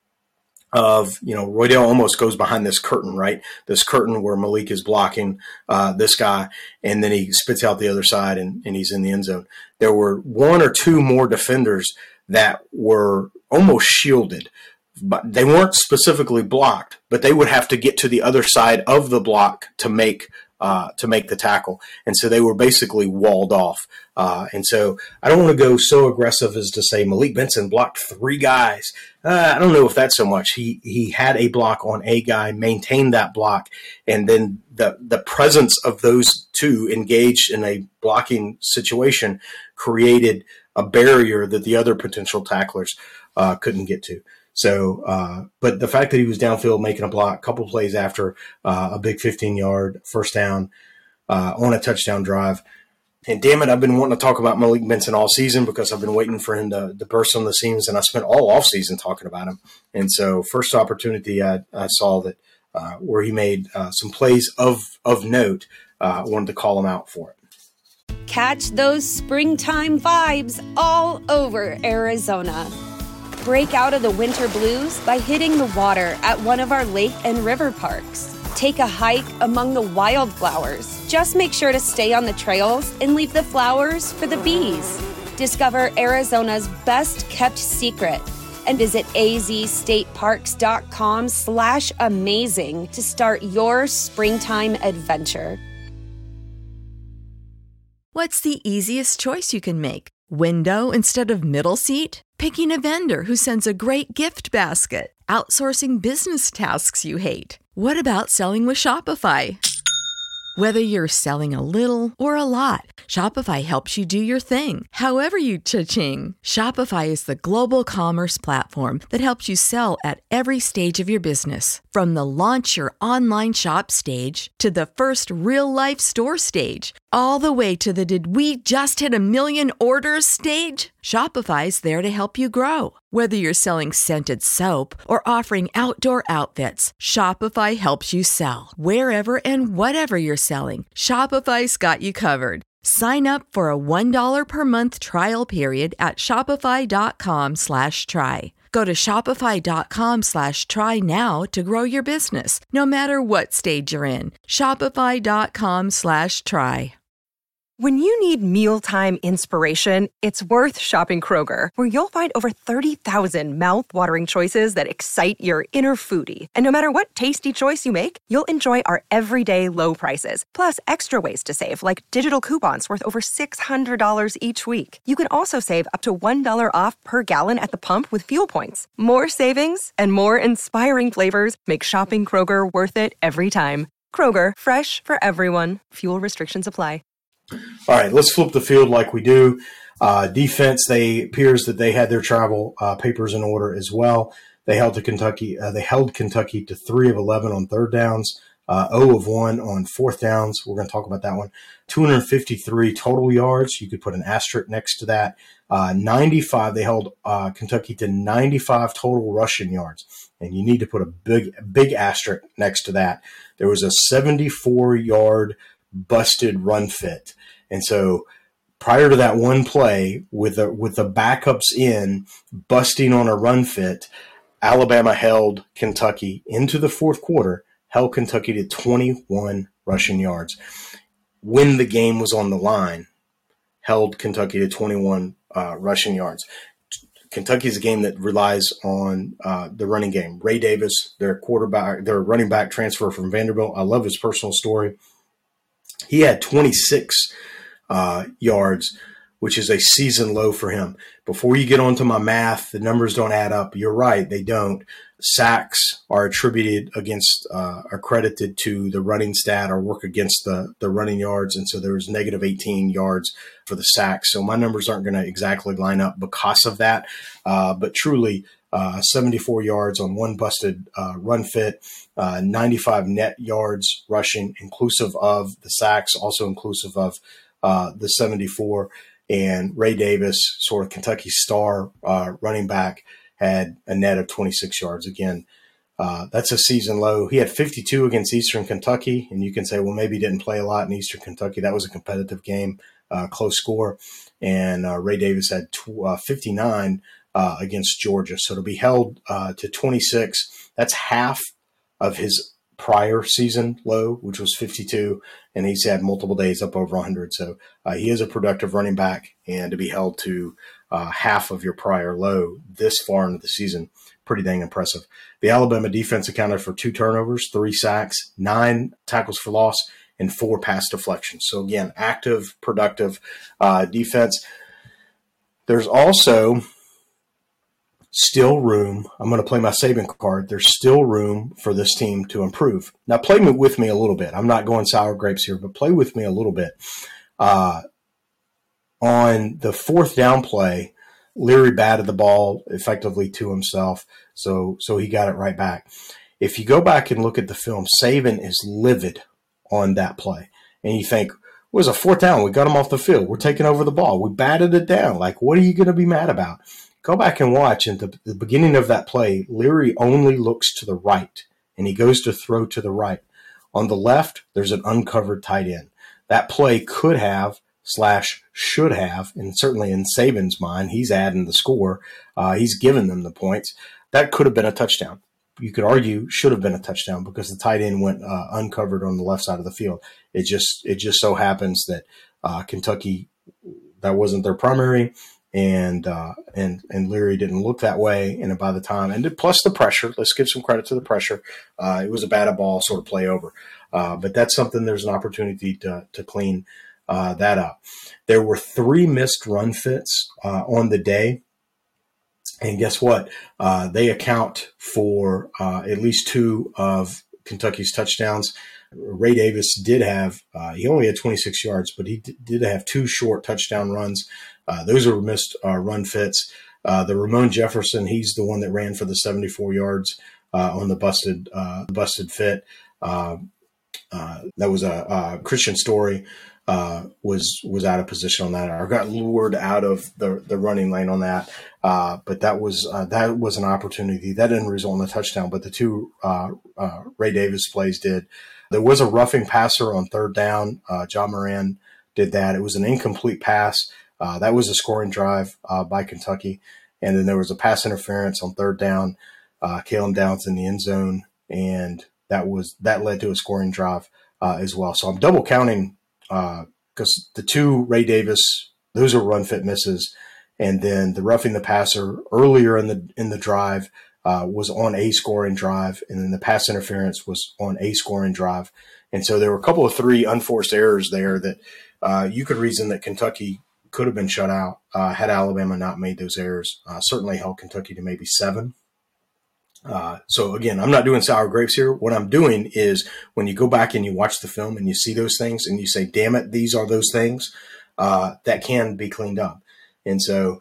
of, you know, Roydell almost goes behind this curtain, right? This curtain where Malik is blocking uh, this guy, and then he spits out the other side, and, and he's in the end zone. There were one or two more defenders that were almost shielded, but they weren't specifically blocked, but they would have to get to the other side of the block to make uh, to make the tackle. And so they were basically walled off. Uh, and so I don't want to go so aggressive as to say Malik Benson blocked three guys. Uh, I don't know if that's so much. He he had a block on a guy, maintained that block, and then the, the presence of those two engaged in a blocking situation created a barrier that the other potential tacklers uh, couldn't get to. So, uh, but the fact that he was downfield making a block, a couple of plays after uh, a big fifteen-yard first down uh, on a touchdown drive. And damn it, I've been wanting to talk about Malik Benson all season, because I've been waiting for him to, to burst on the scenes, and I spent all offseason talking about him. And so first opportunity I, I saw that uh, where he made uh, some plays of, of note, uh, I wanted to call him out for it. Catch those springtime vibes all over Arizona. Break out of the winter blues by hitting the water at one of our lake and river parks. Take a hike among the wildflowers. Just make sure to stay on the trails and leave the flowers for the bees. Discover Arizona's best-kept secret and visit azstateparks.com slash amazing to start your springtime adventure. What's the easiest choice you can make? Window instead of middle seat? Picking a vendor who sends a great gift basket? Outsourcing business tasks you hate? What about selling with Shopify? Whether you're selling a little or a lot, Shopify helps you do your thing, however you cha-ching. Shopify is the global commerce platform that helps you sell at every stage of your business. From the launch your online shop stage to the first real-life store stage, all the way to the did we just hit a million orders stage. Shopify's there to help you grow. Whether you're selling scented soap or offering outdoor outfits, Shopify helps you sell. Wherever and whatever you're selling, Shopify's got you covered. Sign up for a one dollar per month trial period at shopify.com slash try. Go to shopify.com slash try now to grow your business, no matter what stage you're in. Shopify.com slash try. When you need mealtime inspiration, it's worth shopping Kroger, where you'll find over thirty thousand mouth-watering choices that excite your inner foodie. And no matter what tasty choice you make, you'll enjoy our everyday low prices, plus extra ways to save, like digital coupons worth over six hundred dollars each week. You can also save up to one dollar off per gallon at the pump with fuel points. More savings and more inspiring flavors make shopping Kroger worth it every time. Kroger, fresh for everyone. Fuel restrictions apply. All right, let's flip the field like we do. Uh, defense, they appears that they had their travel uh, papers in order as well. They held to Kentucky. Uh, they held Kentucky to three of eleven on third downs, uh, zero of one on fourth downs. We're going to talk about that one. two hundred fifty-three total yards. You could put an asterisk next to that. Uh, ninety-five. They held uh, Kentucky to ninety-five total rushing yards, and you need to put a big, big asterisk next to that. There was a seventy-four yard busted run fit. And so prior to that one play with the, with the backups in busting on a run fit, Alabama held Kentucky into the fourth quarter, held Kentucky to twenty-one rushing yards. When the game was on the line, held Kentucky to twenty-one uh, rushing yards. Kentucky is a game that relies on uh, the running game. Ray Davis, their quarterback, their running back transfer from Vanderbilt. I love his personal story. He had twenty-six uh, yards, which is a season low for him. Before you get onto my math, the numbers don't add up. You're right, they don't. Sacks are attributed against, uh, are credited to the running stat or work against the, the running yards. And so there was negative eighteen yards for the sacks. So my numbers aren't going to exactly line up because of that. Uh, but truly, uh, seventy-four yards on one busted uh, run fit, uh, ninety-five net yards rushing, inclusive of the sacks, also inclusive of uh, the seventy-four. And Ray Davis, sort of Kentucky's star uh, running back, had a net of twenty-six yards. Again, uh, that's a season low. He had fifty-two against Eastern Kentucky, and you can say, well, maybe he didn't play a lot in Eastern Kentucky. That was a competitive game, uh, close score. And uh, Ray Davis had tw- uh, fifty-nine uh, against Georgia. So to be held uh, to twenty-six, that's half of his prior season low, which was fifty-two, and he's had multiple days up over one hundred. So uh, he is a productive running back, and to be held to uh, half of your prior low this far into the season, pretty dang impressive. The Alabama defense accounted for two turnovers, three sacks, nine tackles for loss, and four pass deflections. So again, active, productive uh, defense. There's also still room. I'm going to play my Saban card. There's still room for this team to improve. Now, play with me a little bit. I'm not going sour grapes here, but play with me a little bit. Uh, on the fourth down play, Leary batted the ball effectively to himself, so so he got it right back. If you go back and look at the film, Saban is livid on that play. And you think, it was a fourth down. We got him off the field. We're taking over the ball. We batted it down. Like, what are you going to be mad about? Go back and watch. At the, the beginning of that play, Leary only looks to the right, and he goes to throw to the right. On the left, there's an uncovered tight end. That play could have slash should have, and certainly in Saban's mind, he's adding the score. Uh, he's given them the points. That could have been a touchdown. You could argue should have been a touchdown because the tight end went uh, uncovered on the left side of the field. It just it just so happens that uh, Kentucky, that wasn't their primary, and uh, and and Leary didn't look that way. And by the time, and plus the pressure, let's give some credit to the pressure. Uh, it was a batted ball sort of play over, uh, but that's something. There's an opportunity to to clean uh, that up. There were three missed run fits uh, on the day. And guess what? Uh, they account for uh, at least two of Kentucky's touchdowns. Ray Davis did have, uh, he only had twenty-six yards, but he d- did have two short touchdown runs. Uh, those were missed uh, run fits. Uh, the Ramon Jefferson, he's the one that ran for the seventy-four yards uh, on the busted uh, busted fit. Uh, uh, that was a, a Christian Story uh, was was out of position on that, or got lured out of the, the running lane on that. Uh, but that was uh, that was an opportunity that didn't result in a touchdown. But the two uh, uh, Ray Davis plays did. There was a roughing passer on third down. Uh, John Moran did that. It was an incomplete pass. Uh, that was a scoring drive uh, by Kentucky. And then there was a pass interference on third down. Uh, Caleb Downs in the end zone, and that was that led to a scoring drive uh, as well. So I'm double counting because uh, the two Ray Davis, those are run fit misses, and then the roughing the passer earlier in the in the drive uh, was on a scoring drive, and then the pass interference was on a scoring drive. And so there were a couple of three unforced errors there that uh, you could reason that Kentucky could have been shut out uh, had Alabama not made those errors. Uh, certainly held Kentucky to maybe seven. Uh, so again, I'm not doing sour grapes here. What I'm doing is when you go back and you watch the film and you see those things and you say, damn it, these are those things uh, that can be cleaned up. And so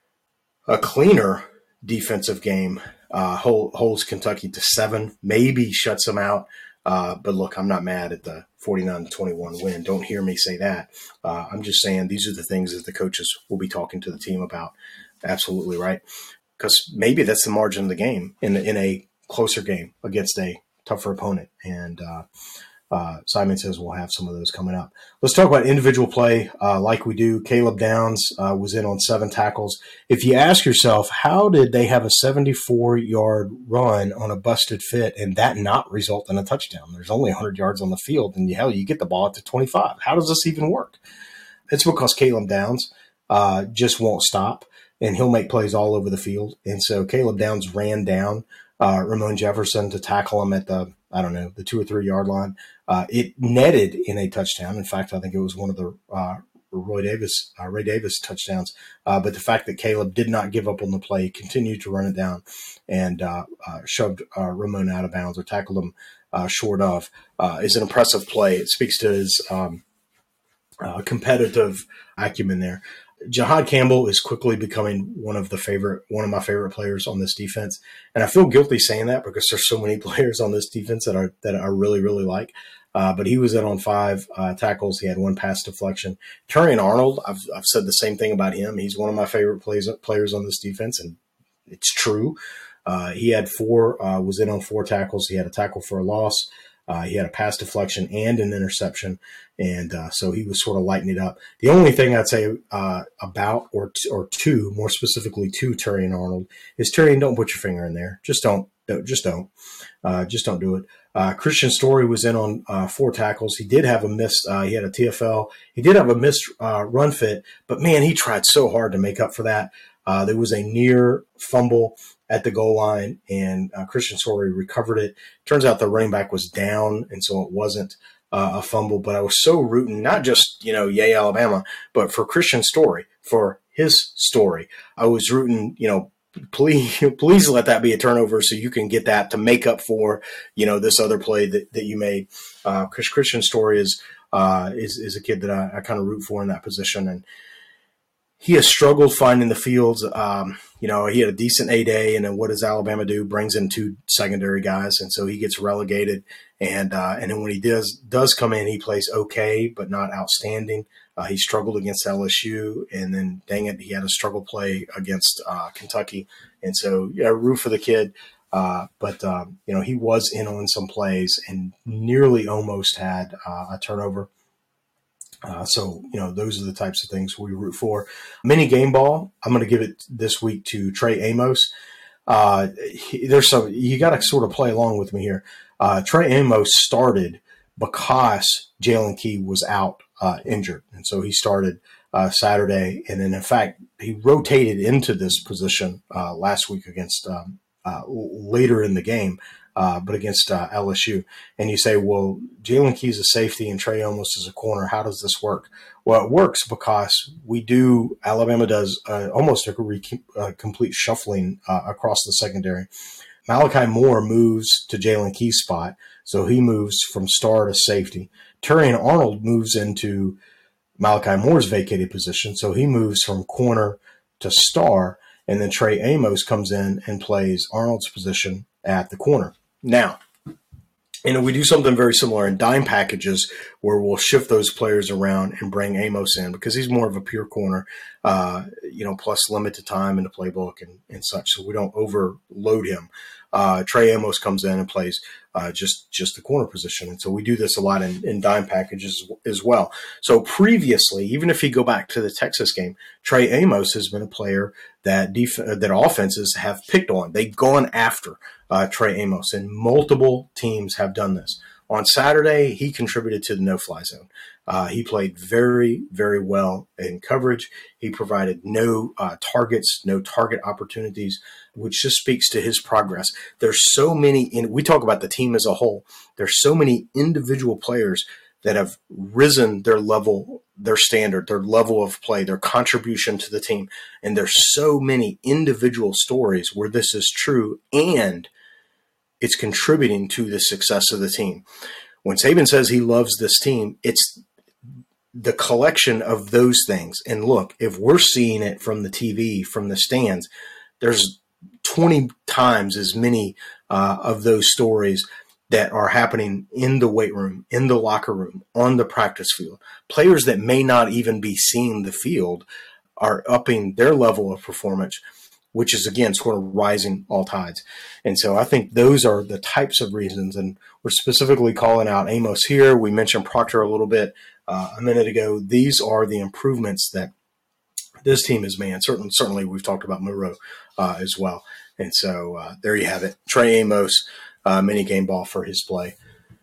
a cleaner defensive game uh, hold, holds Kentucky to seven, maybe shuts them out. Uh, but look, I'm not mad at the forty-nine to twenty-one win. Don't hear me say that. Uh, I'm just saying these are the things that the coaches will be talking to the team about. Absolutely right. Because maybe that's the margin of the game in, in a closer game against a tougher opponent. And uh, uh, Simon says we'll have some of those coming up. Let's talk about individual play uh, like we do. Caleb Downs uh, was in on seven tackles. If you ask yourself, how did they have a seventy-four-yard run on a busted fit and that not result in a touchdown? There's only one hundred yards on the field, and hell, you get the ball at the twenty-five. How does this even work? It's because Caleb Downs uh, just won't stop, and he'll make plays all over the field. And so Caleb Downs ran down uh, Ramon Jefferson to tackle him at the, I don't know, the two or three yard line. Uh, it netted in a touchdown. In fact, I think it was one of the uh, Roy Davis, uh, Ray Davis touchdowns. Uh, but the fact that Caleb did not give up on the play, continued to run it down, and uh, uh, shoved uh, Ramon out of bounds or tackled him uh, short of, uh, is an impressive play. It speaks to his um, uh, competitive acumen there. Jahad Campbell is quickly becoming one of the favorite, one of my favorite players on this defense. And I feel guilty saying that because there's so many players on this defense that are, that I really, really like. Uh, but he was in on five uh, tackles. He had one pass deflection. Terrion Arnold, I've, I've said the same thing about him. He's one of my favorite plays, players on this defense, and it's true. Uh, he had four, uh, was in on four tackles. He had a tackle for a loss. Uh, he had a pass deflection and an interception, and uh, so he was sort of lighting it up. The only thing I'd say uh, about or t- or two, more specifically to Terrion Arnold, is Terrion, don't put your finger in there. Just don't. don't just don't. Uh, just don't do it. Uh, Christian Story was in on uh, four tackles. He did have a missed. Uh, he had a T F L. He did have a missed uh, run fit, but man, he tried so hard to make up for that. Uh, there was a near fumble at the goal line, and uh, Christian Story recovered it. Turns out the running back was down, and so it wasn't uh, a fumble. But I was so rooting, not just, you know, yay Alabama, but for Christian Story, for his story. I was rooting, you know, please, please let that be a turnover so you can get that to make up for, you know, this other play that, that you made. Uh, Chris Christian Story is uh, is is a kid that I, I kind of root for in that position, and he has struggled finding the fields. Um, you know, he had a decent A-Day, and then what does Alabama do? Brings in two secondary guys, and so he gets relegated. And uh, and then when he does does come in, he plays okay, but not outstanding. Uh, he struggled against L S U, and then, dang it, he had a struggle play against uh, Kentucky. And so, yeah, root for the kid. Uh, but, um, you know, he was in on some plays and nearly almost had uh, a turnover. Uh, so, you know, those are the types of things we root for. Mini game ball, I'm going to give it this week to Trey Amos. Uh, he, there's some, you got to sort of play along with me here. Uh, Trey Amos started because Jalen Key was out uh, injured. And so he started uh, Saturday. And then, in fact, he rotated into this position uh, last week against um, uh, later in the game. uh, but against uh, L S U. And you say, well, Jalen Key's a safety and Trey Amos is a corner. How does this work? Well, it works because we do, Alabama does uh, almost a re- uh, complete shuffling uh, across the secondary. Malachi Moore moves to Jalen Key's spot, so he moves from star to safety. Terrion Arnold moves into Malachi Moore's vacated position, so he moves from corner to star, and then Trey Amos comes in and plays Arnold's position at the corner. Now, you know, we do something very similar in dime packages where we'll shift those players around and bring Amos in because he's more of a pure corner, uh, you know, plus limited time in the playbook and, and such, so we don't overload him. Uh, Trey Amos comes in and plays uh, just just the corner position. And so we do this a lot in, in dime packages as well. So previously, even if you go back to the Texas game, Trey Amos has been a player that def- that offenses have picked on. They've gone after uh, Trey Amos, and multiple teams have done this. On Saturday, he contributed to the no-fly zone. Uh, he played very, very well in coverage. He provided no uh, targets, no target opportunities, which just speaks to his progress. There's so many, in, we talk about the team as a whole, there's so many individual players that have risen their level, their standard, their level of play, their contribution to the team. And there's so many individual stories where this is true and it's contributing to the success of the team. When Saban says he loves this team, it's the collection of those things. And look, if we're seeing it from the T V, from the stands, there's twenty times as many uh, of those stories that are happening in the weight room, in the locker room, on the practice field. Players that may not even be seeing the field are upping their level of performance, which is, again, sort of rising all tides. And so I think those are the types of reasons. And we're specifically calling out Amos here. We mentioned Proctor a little bit uh, a minute ago. These are the improvements that this team has made. Certainly, certainly we've talked about Monroe uh, as well. And so uh, there you have it. Trey Amos, uh, mini game ball for his play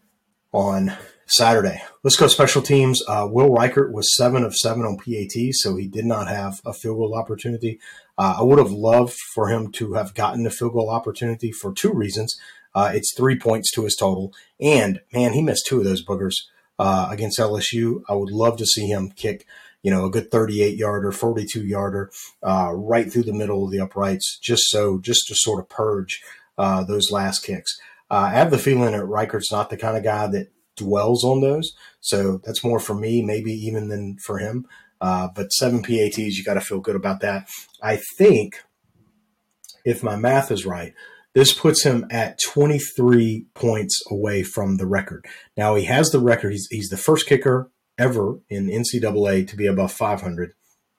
on Saturday. Let's go special teams. Uh, Will Reichert was seven of seven on P A T, so he did not have a field goal opportunity. Uh, I would have loved for him to have gotten a field goal opportunity for two reasons. Uh, it's three points to his total, and, man, he missed two of those boogers uh, against L S U. I would love to see him kick, you know, a good thirty-eight-yarder, forty-two-yarder uh, right through the middle of the uprights, just so, just to sort of purge uh, those last kicks. Uh, I have the feeling that Reichert's not the kind of guy that dwells on those, so that's more for me, maybe even than for him. Uh, but seven P A Ts, you got to feel good about that. I think, if my math is right, this puts him at twenty-three points away from the record. Now, he has the record. He's, he's the first kicker ever in N C double A to be above five hundred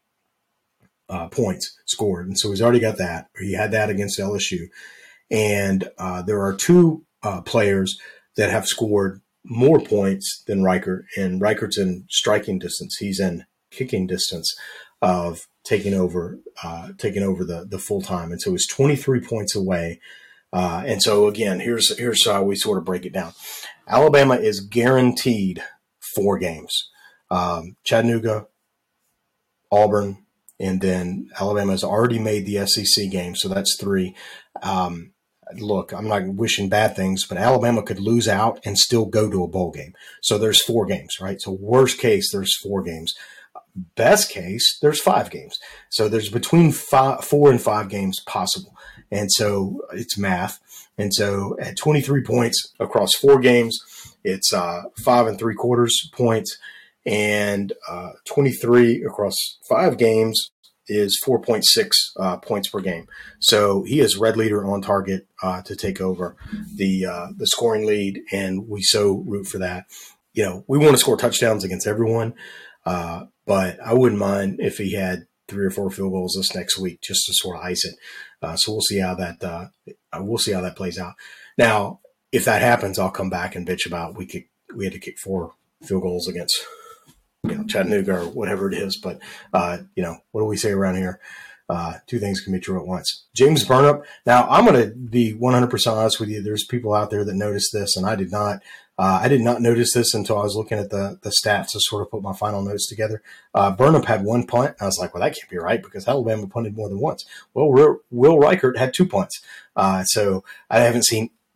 uh, points scored. And so he's already got that. He had that against L S U. And uh, there are two uh, players that have scored more points than Reichert, and Reichert's in striking distance. He's in kicking distance of taking over, uh, taking over the, the full time. And so he's twenty-three points away. Uh, and so again, here's, here's how we sort of break it down. Alabama is guaranteed four games. Um, Chattanooga, Auburn, and then Alabama has already made the S E C game. So that's three. Um, Look, I'm not wishing bad things, but Alabama could lose out and still go to a bowl game. So there's four games, right? So worst case, there's four games. Best case, there's five games. So there's between five, four and five games possible. And so it's math. And so at twenty-three points across four games, it's uh, five and three quarters points, and uh, twenty-three across five games is four point six uh, points per game. So he is red leader on target uh, to take over the uh, the scoring lead, and we so root for that. You know, we want to score touchdowns against everyone, uh, but I wouldn't mind if he had three or four field goals this next week just to sort of ice it. Uh, so we'll see how that uh, we'll see how that plays out. Now, if that happens, I'll come back and bitch about we kick, we had to kick four field goals against, you know, Chattanooga or whatever it is. But, uh, you know, what do we say around here? Uh, two things can be true at once. James Burnip. Now, I'm going to be one hundred percent honest with you. There's people out there that noticed this, and I did not. Uh, I did not notice this until I was looking at the, the stats to sort of put my final notes together. Uh, Burnip had one punt. I was like, well, that can't be right because Alabama punted more than once. Well, Will Reichert had two punts. Uh, so I haven't seen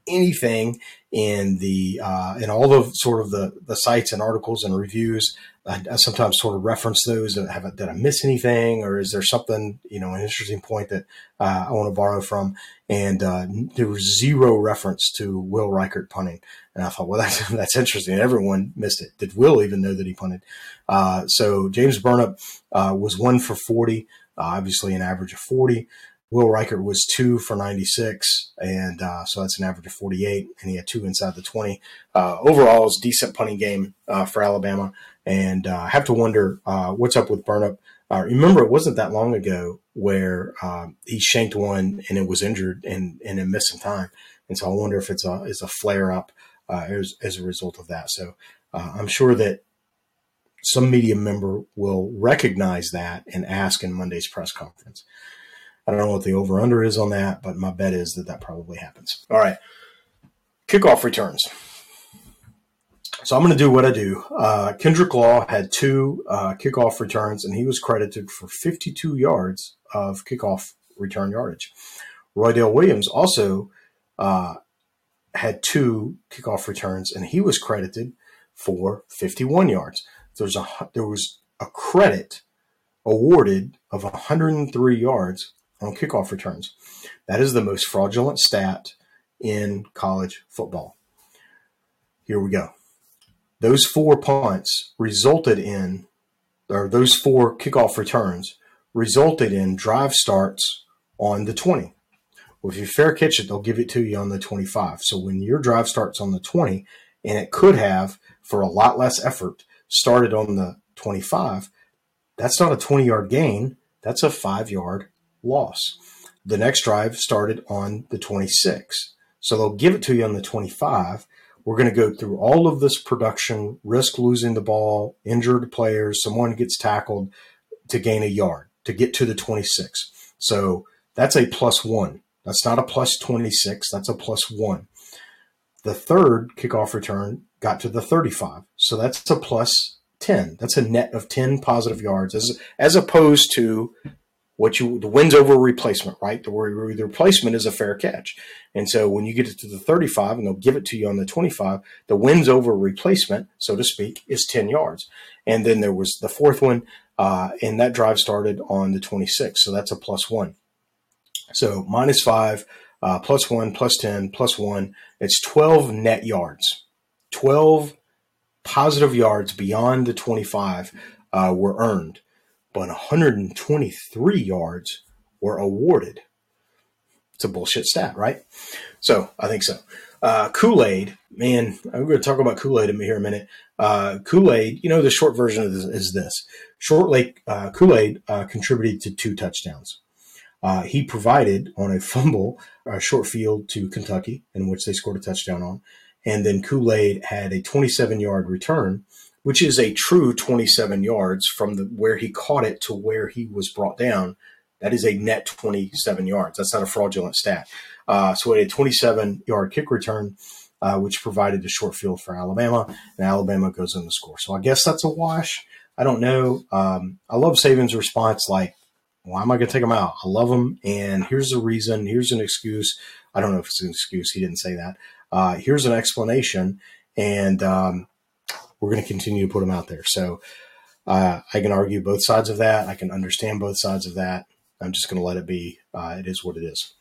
anything in the uh, in all of sort of the, the sites and articles and reviews. I, I sometimes sort of reference those. And have, did I miss anything, or is there something, you know, an interesting point that uh, I want to borrow from? And uh, there was zero reference to Will Reichert punting. And I thought, well, that's that's interesting. Everyone missed it. Did Will even know that he punted? Uh, so James Burnip uh, was one for forty, uh, obviously an average of forty. Will Reichert was two for ninety-six, and uh, so that's an average of forty-eight, and he had two inside the twenty. Uh, overall, it's a decent punting game uh, for Alabama, and uh, I have to wonder uh, what's up with Burnip. Uh, remember, it wasn't that long ago where uh, he shanked one and it was injured and, and it missed some time, and so I wonder if it's a, it's a flare-up uh, as, as a result of that. So uh, I'm sure that some media member will recognize that and ask in Monday's press conference. I don't know what the over-under is on that, but my bet is that that probably happens. All right, kickoff returns. So I'm going to do what I do. Uh, Kendrick Law had two uh, kickoff returns, and he was credited for fifty-two yards of kickoff return yardage. Roydell Williams also uh, had two kickoff returns, and he was credited for fifty-one yards. There's a, there was a credit awarded of one hundred three yards on kickoff returns. That is the most fraudulent stat in college football. Here we go. Those four punts resulted in, or those four kickoff returns resulted in drive starts on the twenty. Well, if you fair catch it, they'll give it to you on the twenty-five. So when your drive starts on the twenty, and it could have, for a lot less effort, started on the twenty-five, that's not a twenty-yard gain. That's a five-yard loss. The next drive started on the twenty-six. So they'll give it to you on the twenty-five. We're going to go through all of this production, risk losing the ball, injured players, someone gets tackled to gain a yard, to get to the twenty-six. So that's a plus one. That's not a plus twenty-six. That's a plus one. The third kickoff return got to the thirty-five. So that's a plus ten. That's a net of ten positive yards as, as opposed to what you, the wins over replacement, right? The, the replacement is a fair catch. And so when you get it to the thirty-five and they'll give it to you on the twenty-five, the wins over replacement, so to speak, is ten yards. And then there was the fourth one, uh, and that drive started on the twenty-six. So that's a plus one. So minus five, uh, plus one, plus ten, plus one. It's twelve net yards. twelve positive yards beyond the twenty-five uh, were earned, but one hundred twenty-three yards were awarded. It's a bullshit stat, right? So I think so. Uh, Kool-Aid, man, I'm going to talk about Kool-Aid in here in a minute. Uh, Kool-Aid, you know, the short version of this is this. Short Lake uh, Kool-Aid uh, contributed to two touchdowns. Uh, he provided on a fumble, a short field to Kentucky, in which they scored a touchdown on. And then Kool-Aid had a twenty-seven-yard return, which is a true twenty-seven yards from the where he caught it to where he was brought down. That is a net twenty-seven yards. That's not a fraudulent stat. Uh, so a twenty-seven-yard kick return, uh, which provided a short field for Alabama, and Alabama goes in the score. So I guess that's a wash. I don't know. Um, I love Saban's response, like, why am I going to take him out? I love him, and here's the reason. Here's an excuse. I don't know if it's an excuse. He didn't say that. Uh, here's an explanation, and um, we're going to continue to put him out there. So uh, I can argue both sides of that. I can understand both sides of that. I'm just going to let it be. Uh, it is what it is.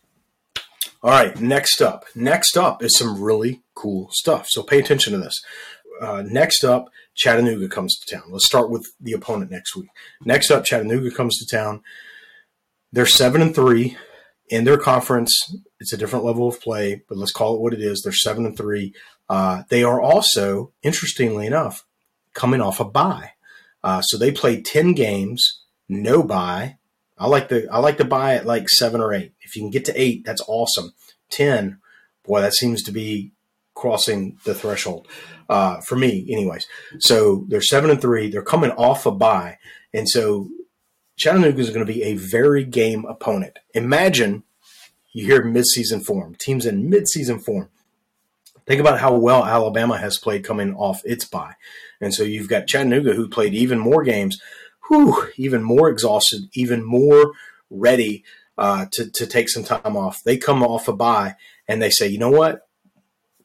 All right, next up. Next up is some really cool stuff. So pay attention to this. Uh, next up, Chattanooga comes to town. Let's start with the opponent next week. Next up, Chattanooga comes to town. They're seven and three in their conference. It's a different level of play, but let's call it what it is. They're seven and three. Uh, they are also, interestingly enough, coming off a bye. Uh, so they played ten games, no bye. I like the I like to buy at like seven or eight. If you can get to eight, that's awesome. Ten, boy, that seems to be crossing the threshold uh, for me, anyways. So they're seven and three. They're coming off a bye, and so Chattanooga is going to be a very game opponent. Imagine you hear midseason form, teams in midseason form. Think about how well Alabama has played coming off its bye, and so you've got Chattanooga who played even more games. Whew, even more exhausted, even more ready uh, to, to take some time off. They come off a bye and they say, you know what?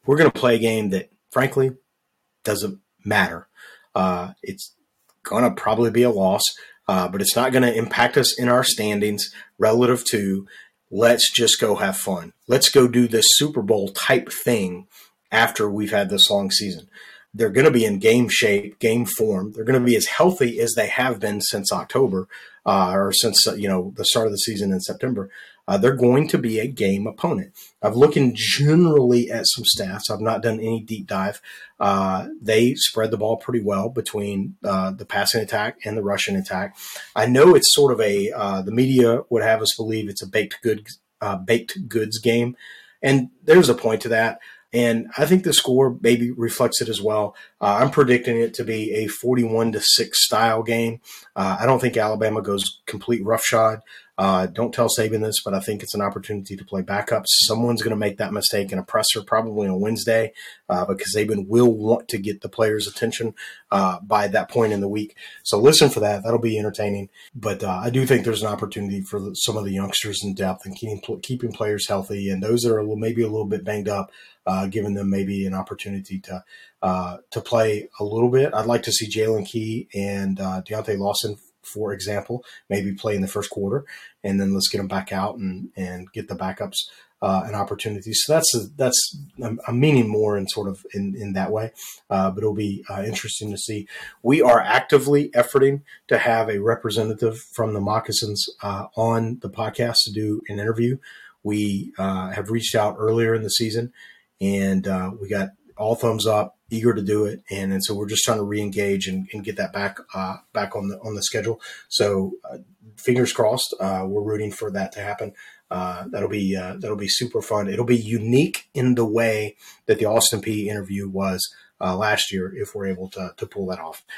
we're going to play a game that, frankly, doesn't matter. Uh, it's going to probably be a loss, uh, but it's not going to impact us in our standings relative to let's just go have fun. Let's go do this Super Bowl type thing after we've had this long season. They're going to be in game shape, game form. They're going to be as healthy as they have been since October uh, or since, uh, you know, the start of the season in September. Uh, they're going to be a game opponent. I've looked generally at some stats. I've not done any deep dive. Uh, they spread the ball pretty well between uh, the passing attack and the rushing attack. I know it's sort of a uh, the media would have us believe it's a baked good uh, baked goods game, and there's a point to that. And I think the score maybe reflects it as well. Uh, I'm predicting it to be a forty-one to six style game. Uh, I don't think Alabama goes complete roughshod. Uh, don't tell Saban this, but I think it's an opportunity to play backups. Someone's going to make that mistake in a presser probably on Wednesday uh, because Saban will want to get the players' attention uh, by that point in the week. So listen for that. That'll be entertaining. But uh, I do think there's an opportunity for the, some of the youngsters in depth and keeping, keeping players healthy. And those that are a little, maybe a little bit banged up, uh, giving them maybe an opportunity to uh, to play a little bit. I'd like to see Jalen Key and uh, Deontay Lawson, for example, maybe play in the first quarter, and then let's get them back out and, and get the backups uh, an opportunity. So that's a, that's I'm meaning more in sort of in, in that way, uh, but it'll be uh, interesting to see. We are actively efforting to have a representative from the Moccasins uh, on the podcast to do an interview. We uh, have reached out earlier in the season, and uh, we got all thumbs up, eager to do it, and, and so we're just trying to re-engage and, and get that back uh, back on the on the schedule. So uh, fingers crossed, uh, we're rooting for that to happen. Uh, that'll be uh, that'll be super fun. It'll be unique in the way that the Austin Peay interview was uh, last year, if we're able to to pull that off.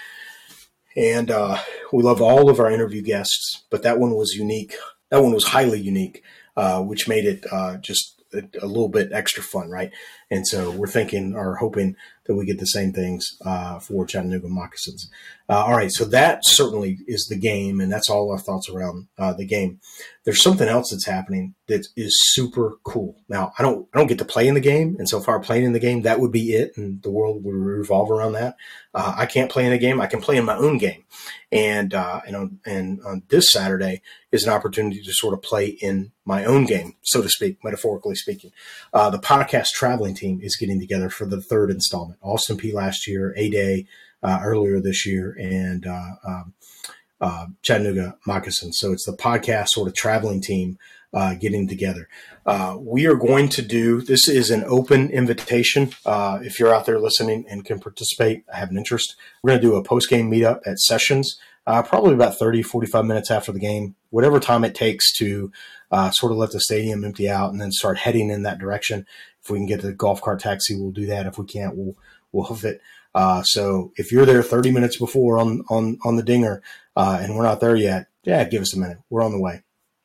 And uh, we love all of our interview guests, but that one was unique. That one was highly unique, uh, which made it uh, just a, a little bit extra fun, right? And so we're thinking or hoping that we get the same things uh, for Chattanooga Moccasins. Uh, all right, so that certainly is the game, and that's all our thoughts around uh, the game. There's something else that's happening that is super cool. Now, I don't I don't get to play in the game, and so far playing in the game, that would be it, and the world would revolve around that. Uh, I can't play in a game. I can play in my own game. And, uh, and, on, and on this Saturday is an opportunity to sort of play in my own game, so to speak, metaphorically speaking. Uh, the podcast traveling team is getting together for the third installment. Austin Peay last year, A-Day uh, earlier this year, and uh, um, uh, Chattanooga Moccasins. So it's the podcast sort of traveling team uh, getting together. Uh, we are going to do, this is an open invitation. Uh, if you're out there listening and can participate, have an interest, we're going to do a post-game meetup at Sessions, uh, probably about thirty, forty-five minutes after the game, whatever time it takes to uh, sort of let the stadium empty out and then start heading in that direction. If we can get the golf cart taxi, we'll do that. If we can't, we'll we'll hoof it. Uh, so if you're there thirty minutes before on on on the dinger uh, and we're not there yet, yeah, give us a minute. We're on the way.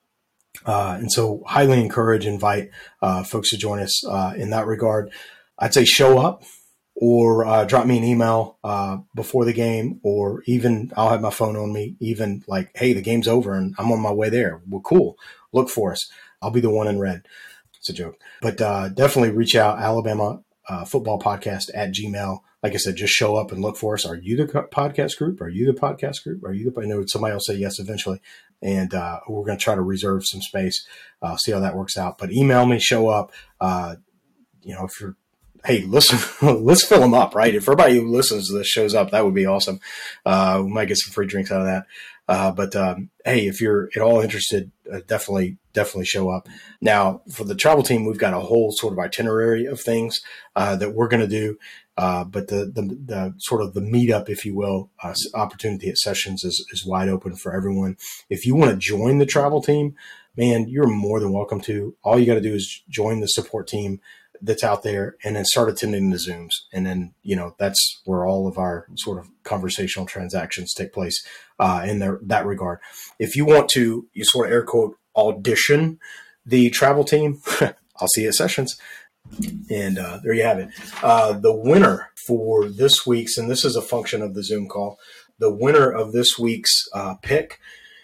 Uh, and so highly encourage, invite uh, folks to join us uh, in that regard. I'd say show up or uh, drop me an email uh, before the game, or even I'll have my phone on me, even like, hey, the game's over and I'm on my way there. Well, cool. Look for us. I'll be the one in red. It's a joke. But uh, definitely reach out, Alabama uh, Football Podcast at Gmail. Like I said, just show up and look for us. Are you the podcast group? Are you the podcast group? Are you the, I know somebody will say yes eventually. And uh, we're going to try to reserve some space, uh, see how that works out. But email me, show up. Uh, you know, if you're, hey, listen, let's fill them up, right? If everybody who listens to this shows up, that would be awesome. Uh, we might get some free drinks out of that. Uh, but, um, hey, if you're at all interested, uh, definitely, definitely show up. Now, for the travel team, we've got a whole sort of itinerary of things uh, that we're going to do. Uh, but the, the, the sort of the meetup, if you will, uh, opportunity at Sessions is, is wide open for everyone. If you want to join the travel team, man, you're more than welcome to. All you got to do is join the support team that's out there and then start attending the Zooms. And then, you know, that's where all of our sort of conversational transactions take place uh, in their, that regard. If you want to, you sort of air quote, audition the travel team, I'll see you at Sessions. And uh, there you have it. Uh, the winner for this week's, and this is a function of the Zoom call, the winner of this week's uh, pick.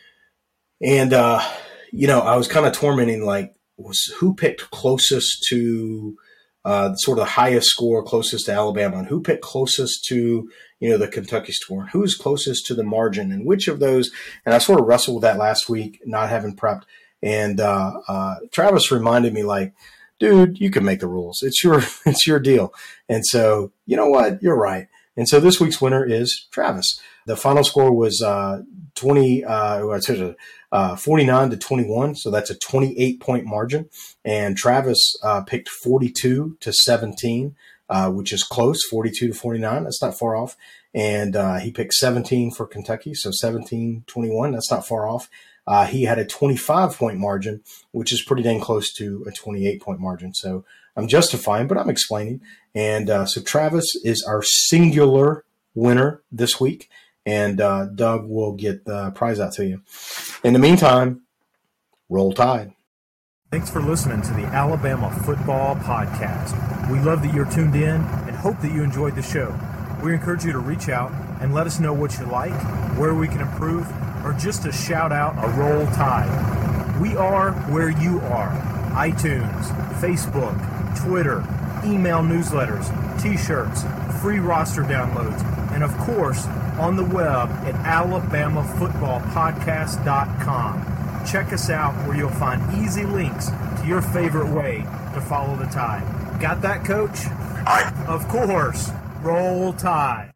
And, uh, you know, I was kind of tormenting, like, was who picked closest to uh, sort of the highest score closest to Alabama, and who picked closest to, you know, the Kentucky score, and who's closest to the margin, and which of those. And I sort of wrestled with that last week, not having prepped. And uh, uh, Travis reminded me, like, dude, you can make the rules. It's your it's your deal. And so, you know what? You're right. And so this week's winner is Travis. The final score was uh, twenty, uh, uh, forty-nine to twenty-one. So that's a twenty-eight point margin. And Travis uh, picked forty-two to seventeen, uh, which is close, forty-two to forty-nine. That's not far off. And uh, he picked seventeen for Kentucky. So seventeen twenty-one. That's not far off. Uh, he had a twenty-five point margin, which is pretty dang close to a twenty-eight point margin. So I'm justifying, but I'm explaining. And uh, so Travis is our singular winner this week. And uh, Doug will get the prize out to you. In the meantime, roll Tide. Thanks for listening to the Alabama Football Podcast. We love that you're tuned in and hope that you enjoyed the show. We encourage you to reach out and let us know what you like, where we can improve, or just to shout out a Roll Tide. We are where you are. iTunes, Facebook, Twitter, email newsletters, t-shirts, free roster downloads, and of course, on the web at alabama football podcast dot com. Check us out where you'll find easy links to your favorite way to follow the Tide. Got that, Coach? Aye. Of course. Roll Tide.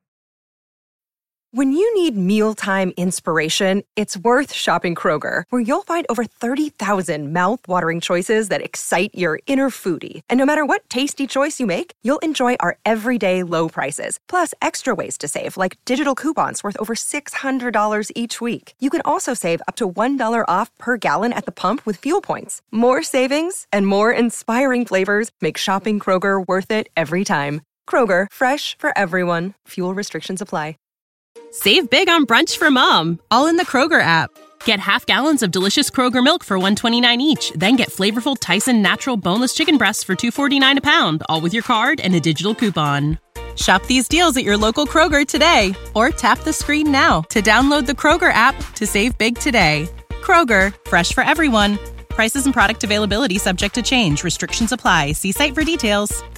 When you need mealtime inspiration, it's worth shopping Kroger, where you'll find over thirty thousand mouth-watering choices that excite your inner foodie. And no matter what tasty choice you make, you'll enjoy our everyday low prices, plus extra ways to save, like digital coupons worth over six hundred dollars each week. You can also save up to one dollar off per gallon at the pump with fuel points. More savings and more inspiring flavors make shopping Kroger worth it every time. Kroger, fresh for everyone. Fuel restrictions apply. Save big on brunch for mom, all in the Kroger app. Get half gallons of delicious Kroger milk for one dollar and twenty-nine cents each. Then get flavorful Tyson natural boneless chicken breasts for two dollars and forty-nine cents a pound, all with your card and a digital coupon. Shop these deals at your local Kroger today, or tap the screen now to download the Kroger app to save big today. Kroger, fresh for everyone. Prices and product availability subject to change. Restrictions apply. See site for details.